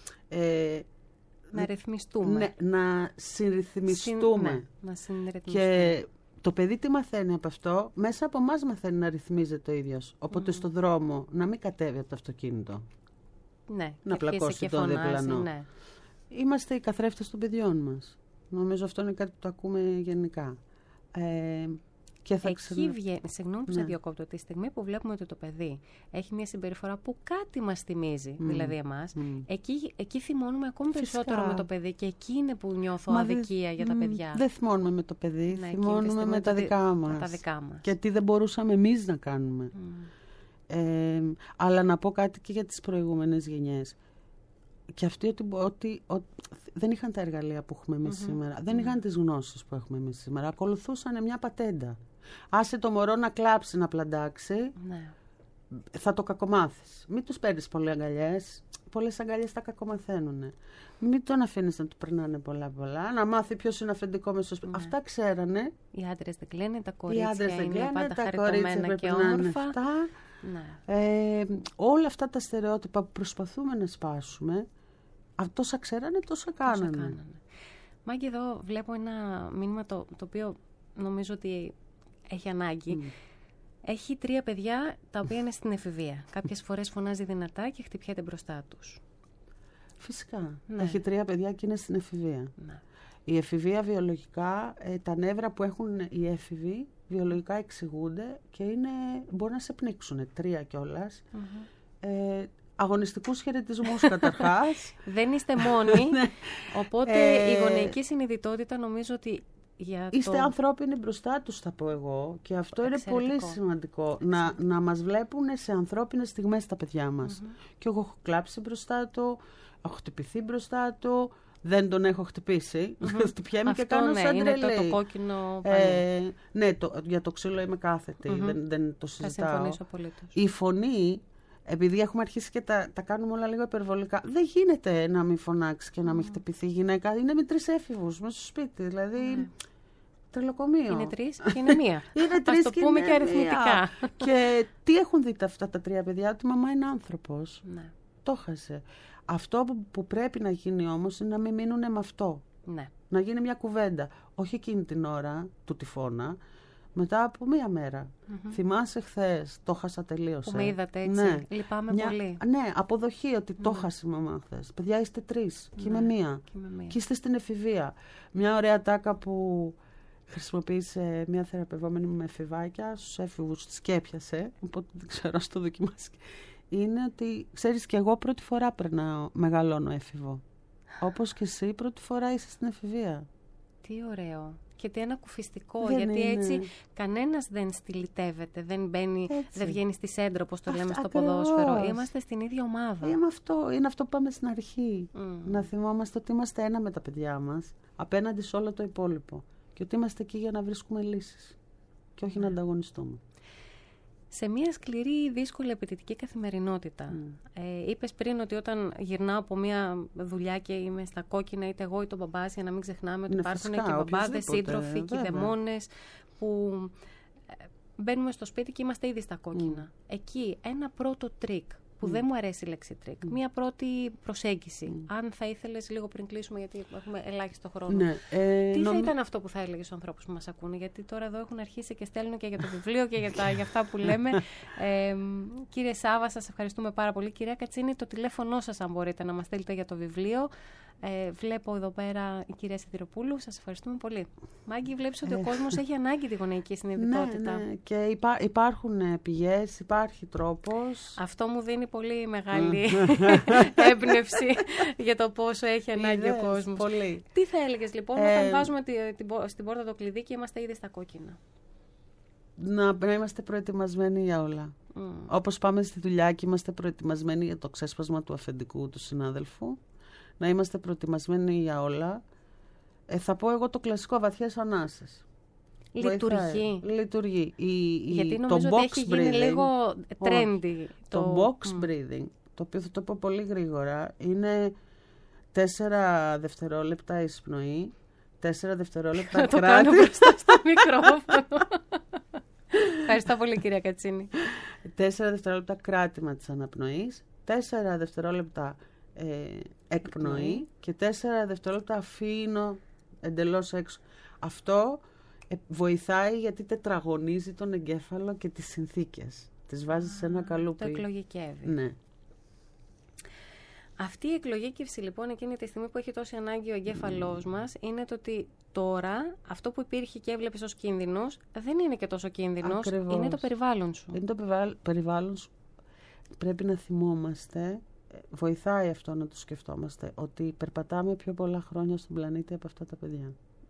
Να ρυθμιστούμε. Ναι, να συνρυθμιστούμε. Να συνρυθμιστούμε. Και το παιδί τι μαθαίνει από αυτό? Μέσα από εμάς μαθαίνει να ρυθμίζεται ο ίδιος. Οπότε στο δρόμο να μην κατέβει από το αυτοκίνητο. Ναι, να πλακώσει τον διπλανό. Ναι. Είμαστε οι καθρέφτες των παιδιών μας. Νομίζω αυτό είναι κάτι που το ακούμε γενικά. Και θα εκεί βγαίνει, συγγνώμη που σε διακόπτω, τη στιγμή που βλέπουμε ότι το παιδί έχει μια συμπεριφορά που κάτι μας θυμίζει, δηλαδή εμάς, εκεί θυμώνουμε ακόμη περισσότερο με το παιδί, και εκεί είναι που νιώθω αδικία για τα παιδιά. Δεν θυμώνουμε με το παιδί, θυμώνουμε με τα δικά μας. Και τι δεν μπορούσαμε εμείς να κάνουμε. Αλλά να πω κάτι και για τις προηγούμενες γενιές. Και αυτοί ότι δεν είχαν τα εργαλεία που έχουμε εμείς σήμερα. Δεν είχαν τις γνώσεις που έχουμε εμείς σήμερα. Ακολουθούσαν μια πατέντα. Άσε το μωρό να κλάψει, να πλαντάξει, θα το κακομάθεις. Μην τους παίρνεις πολλές αγκαλιές. Πολλές αγκαλιές τα κακομαθαίνουνε. Μην τον αφήνεις να του περνάνε πολλά, να μάθει ποιος είναι αφεντικό μέσα στο σπίτι. Αυτά ξέρανε. Οι άντρες δεν κλαίνε, τα κορίτσια είναι πάντα χαριτωμένα και όμορφα. Όλα αυτά τα στερεότυπα που προσπαθούμε να σπάσουμε, τόσα ξέρανε, τόσα κάνανε. Μάγκη, εδώ βλέπω ένα μήνυμα το οποίο νομίζω ότι έχει ανάγκη. Έχει 3 παιδιά τα οποία είναι στην εφηβεία. Κάποιες φορές φωνάζει δυνατά και χτυπιέται μπροστά τους. Φυσικά. Έχει 3 παιδιά και είναι στην εφηβεία. Η εφηβεία βιολογικά, τα νεύρα που έχουν οι έφηβοι βιολογικά εξηγούνται και μπορεί να σε πνίξουν. 3 κιόλας. Αγωνιστικούς χαιρετισμούς καταρχάς. Δεν είστε μόνοι. Οπότε η γονεϊκή συνειδητότητα νομίζω ότι είστε ανθρώπινοι μπροστά τους, θα πω εγώ, και αυτό είναι πολύ σημαντικό. Να μας βλέπουν σε ανθρώπινες στιγμές τα παιδιά μας. Και εγώ έχω κλάψει μπροστά του, έχω χτυπηθεί μπροστά του, δεν τον έχω χτυπήσει. Χτυπιέμαι και κάνω σαν τρελή. Είναι το κόκκινο ναι, για το ξύλο είμαι κάθετη, δεν το συζητάω. Θα συμφωνήσω απολύτως. Η φωνή, επειδή έχουμε αρχίσει και τα κάνουμε όλα λίγο υπερβολικά, δεν γίνεται να μην φωνάξει και να μην χτυπηθεί η γυναίκα. Είναι με 3 έφηβους μέσα στο σπίτι, δηλαδή τρελοκομείο. Είναι 3 και είναι 1. Είναι 3 ας το πούμε και αριθμητικά. Και τι έχουν δει αυτά τα 3 παιδιά? Ότι η μαμά είναι άνθρωπος. Ναι. Το χάσε. Αυτό που πρέπει να γίνει όμως είναι να μην μείνουν με αυτό. Ναι. Να γίνει μια κουβέντα. Όχι εκείνη την ώρα του τυφώνα. Μετά από 1 μέρα. Θυμάσαι χθες, το χάσα τελείως. Που με είδατε έτσι. Ναι. Λυπάμαι πολύ. Ναι, αποδοχή ότι το χάσε η μαμά χθες. Παιδιά, είστε 3 και είμαι 1. Και είστε στην εφηβεία. Μια ωραία τάκα που χρησιμοποίησε μια θεραπευόμενη με εφηβάκια, στους έφηβους της και έπιασε. Οπότε δεν ξέρω, ας το δοκιμάσει. Είναι ότι, ξέρεις, και εγώ πρώτη φορά μεγαλώνω έφηβο. Όπως και εσύ πρώτη φορά είσαι στην εφηβεία. Τι ωραίο. Και τι ανακουφιστικό, γιατί έτσι κανένας δεν στυλιτεύεται, δεν βγαίνει στη σέντρο, όπως το λέμε στο ποδόσφαιρο. Είμαστε στην ίδια ομάδα. Είναι αυτό που πάμε στην αρχή. Να θυμόμαστε ότι είμαστε ένα με τα παιδιά μας, απέναντι σε όλο το υπόλοιπο. Και ότι είμαστε εκεί για να βρίσκουμε λύσεις και όχι να ανταγωνιστούμε. Σε μια σκληρή, δύσκολη, απαιτητική καθημερινότητα. Είπες πριν ότι όταν γυρνάω από μια δουλειά και είμαι στα κόκκινα, είτε εγώ είτε ο μπαμπάς, για να μην ξεχνάμε ότι υπάρχουν και μπαμπάδες, σύντροφοι, κηδεμόνες που μπαίνουμε στο σπίτι και είμαστε ήδη στα κόκκινα. Εκεί ένα πρώτο τρίκ, που δεν μου αρέσει η λέξη τρίκ, μια πρώτη προσέγγιση. Αν θα ήθελες λίγο πριν κλείσουμε, γιατί έχουμε ελάχιστο χρόνο. Τι θα ήταν αυτό που θα έλεγες στους ανθρώπους που μας ακούνε? Γιατί τώρα εδώ έχουν αρχίσει και στέλνουν και για το βιβλίο και για αυτά που λέμε. Κύριε Σάβα, σας ευχαριστούμε πάρα πολύ. Κυρία Κατσίνη, το τηλέφωνό σας, αν μπορείτε να μας στείλετε για το βιβλίο. Βλέπω εδώ πέρα η κυρία Σιδηροπούλου. Σας ευχαριστούμε πολύ. Μάγκη, βλέπεις ότι ο κόσμος έχει ανάγκη τη γονεϊκή συνειδητότητα. Ναι. Και υπάρχουν πηγές, υπάρχει τρόπος. Αυτό μου δίνει πολύ μεγάλη έμπνευση για το πόσο έχει ανάγκη ο κόσμος. Πολύ. Τι θα έλεγες λοιπόν όταν βάζουμε στην πόρτα το κλειδί και είμαστε ήδη στα κόκκινα? Να είμαστε προετοιμασμένοι για όλα. Όπως πάμε στη δουλειά και είμαστε προετοιμασμένοι για το ξέσπασμα του αφεντικού του συνάδελφου. Να είμαστε προετοιμασμένοι για όλα Θα πω εγώ το κλασικό, βαθιές ανάσες. Λειτουργεί. Γιατί νομίζω ότι έχει γίνει λίγο trendy. Το box breathing, το οποίο θα το πω πολύ γρήγορα, είναι 4 δευτερόλεπτα εισπνοή, 4 δευτερόλεπτα το κράτη. κάνω μπροστά στο μικρόφωνο. Ευχαριστώ πολύ, κυρία Κατσίνη. 4 δευτερόλεπτα κράτημα της αναπνοής, 4 δευτερόλεπτα εκπνοή και 4 δευτερόλεπτα αφήνω εντελώς έξω. Αυτό βοηθάει γιατί τετραγωνίζει τον εγκέφαλο και τις συνθήκες. Τις βάζει σε ένα καλούπι. Το εκλογικεύει. Ναι. Αυτή η εκλογήκευση λοιπόν εκείνη τη στιγμή που έχει τόση ανάγκη ο εγκέφαλός μας είναι το ότι τώρα αυτό που υπήρχε και έβλεπες ως κίνδυνος δεν είναι και τόσο κίνδυνος. Ακριβώς. Είναι το περιβάλλον σου. Είναι το περιβάλλον σου. Πρέπει να θυμόμαστε, βοηθάει αυτό να το σκεφτόμαστε, ότι περπατάμε πιο πολλά χρόνια στον πλανήτη από αυτά τα παιδιά.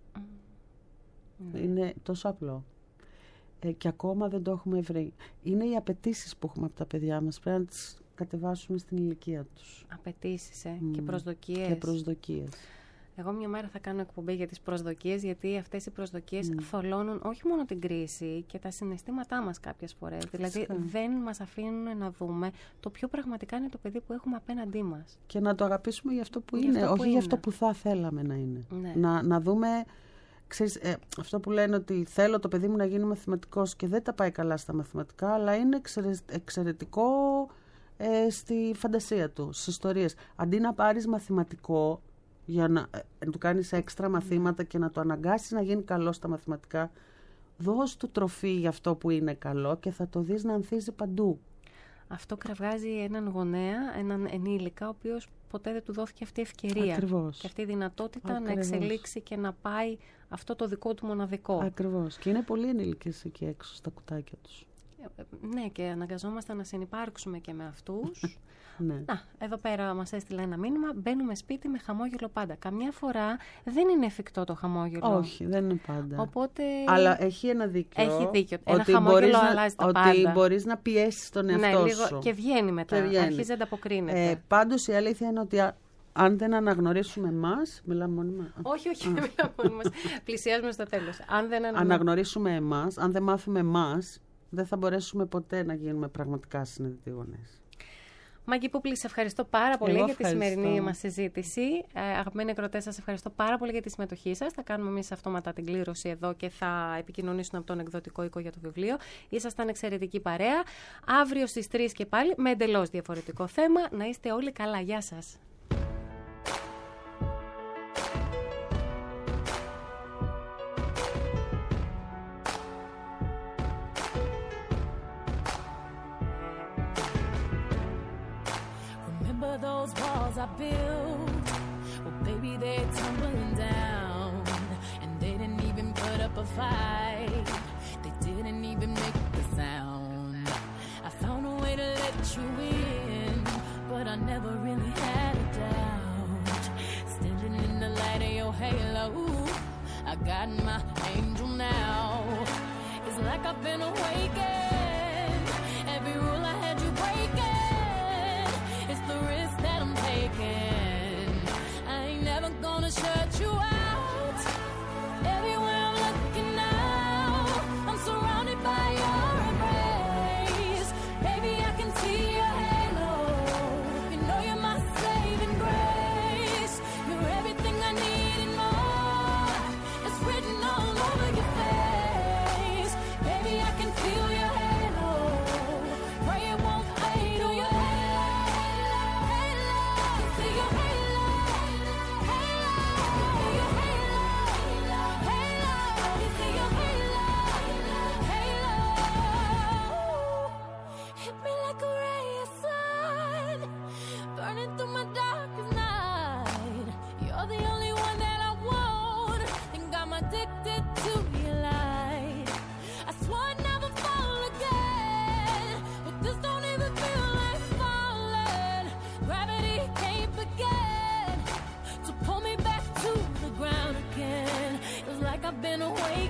Είναι τόσο απλό. Και ακόμα δεν το έχουμε βρει. Είναι οι απαιτήσεις που έχουμε από τα παιδιά μας. Πρέπει να τις κατεβάσουμε στην ηλικία τους. Απαιτήσεις και προσδοκίες. Και προσδοκίες. Εγώ μια μέρα θα κάνω εκπομπή για τις προσδοκίες, γιατί αυτές οι προσδοκίες θολώνουν όχι μόνο την κρίση και τα συναισθήματά μας κάποιες φορές. Δηλαδή δεν μας αφήνουν να δούμε το πιο πραγματικά είναι το παιδί που έχουμε απέναντί μας. Και να το αγαπήσουμε για αυτό που είναι, όχι για αυτό που θα θέλαμε να είναι. Ναι. Να δούμε, ξέρεις, αυτό που λένε ότι θέλω το παιδί μου να γίνει μαθηματικός και δεν τα πάει καλά στα μαθηματικά, αλλά είναι εξαιρετικό στη φαντασία του, στις ιστορίες. Αντί να πάρεις μαθηματικό για να του κάνεις έξτρα μαθήματα και να το αναγκάσεις να γίνει καλό στα μαθηματικά, δώσ' του τροφή για αυτό που είναι καλό και θα το δεις να ανθίζει παντού. Αυτό κραυγάζει έναν γονέα, έναν ενήλικα, ο οποίος ποτέ δεν του δόθηκε αυτή η ευκαιρία. Ακριβώς. Και αυτή η δυνατότητα να εξελίξει και να πάει αυτό το δικό του μοναδικό. Ακριβώς. Και είναι πολλοί ενήλικες εκεί έξω στα κουτάκια τους. Ναι, και αναγκαζόμαστε να συνυπάρξουμε και με αυτούς. Ναι. Να, εδώ πέρα μας έστειλε ένα μήνυμα. Μπαίνουμε σπίτι με χαμόγελο πάντα. Καμιά φορά δεν είναι εφικτό το χαμόγελο. Όχι, δεν είναι πάντα. Οπότε... Αλλά έχει ένα δίκιο. Έχει δίκιο. Ένα χαμόγελο αλλάζει τα πάντα. Ότι μπορείς να πιέσεις τον εαυτό λίγο, σου. Και βγαίνει μετά. Αρχίζει να ανταποκρίνεται. Πάντως η αλήθεια είναι ότι αν δεν αναγνωρίσουμε εμάς. Μιλάμε μόνοι μας. Όχι, δεν μιλάμε μόνοι μας. Πλησιάζουμε στο τέλος. Αν δεν αναγνωρίσουμε εμάς, αν δεν μάθουμε εμάς, δεν θα μπορέσουμε ποτέ να γίνουμε πραγματικά συνειδητοί γονείς. Μάγκη Πούπλη, σε ευχαριστώ πάρα πολύ για τη σημερινή μας συζήτηση. Αγαπημένοι ακροατές, σας ευχαριστώ πάρα πολύ για τη συμμετοχή σας. Θα κάνουμε εμείς αυτόματα την κλήρωση εδώ και θα επικοινωνήσουν από τον εκδοτικό οίκο για το βιβλίο. Ήσασταν εξαιρετική παρέα. Αύριο στις 3 και πάλι με εντελώς διαφορετικό θέμα. Να είστε όλοι καλά. Γεια σας. Those walls I built, well baby they're tumbling down, and they didn't even put up a fight, they didn't even make a sound. I found a way to let you in, but I never really had a doubt. Standing in the light of your halo, I got my angel now. It's like I've been awakened, every rule I had you breaking. It's the risk that I'm taking. I ain't never gonna shut you out. Everywhere I'm looking now, I'm surrounded by your embrace. Baby, I can see your halo. You know you're my saving grace. You're everything I need and more. It's written all over your face. Baby, I can feel your halo. Pray it won't fade or your halo. I've been away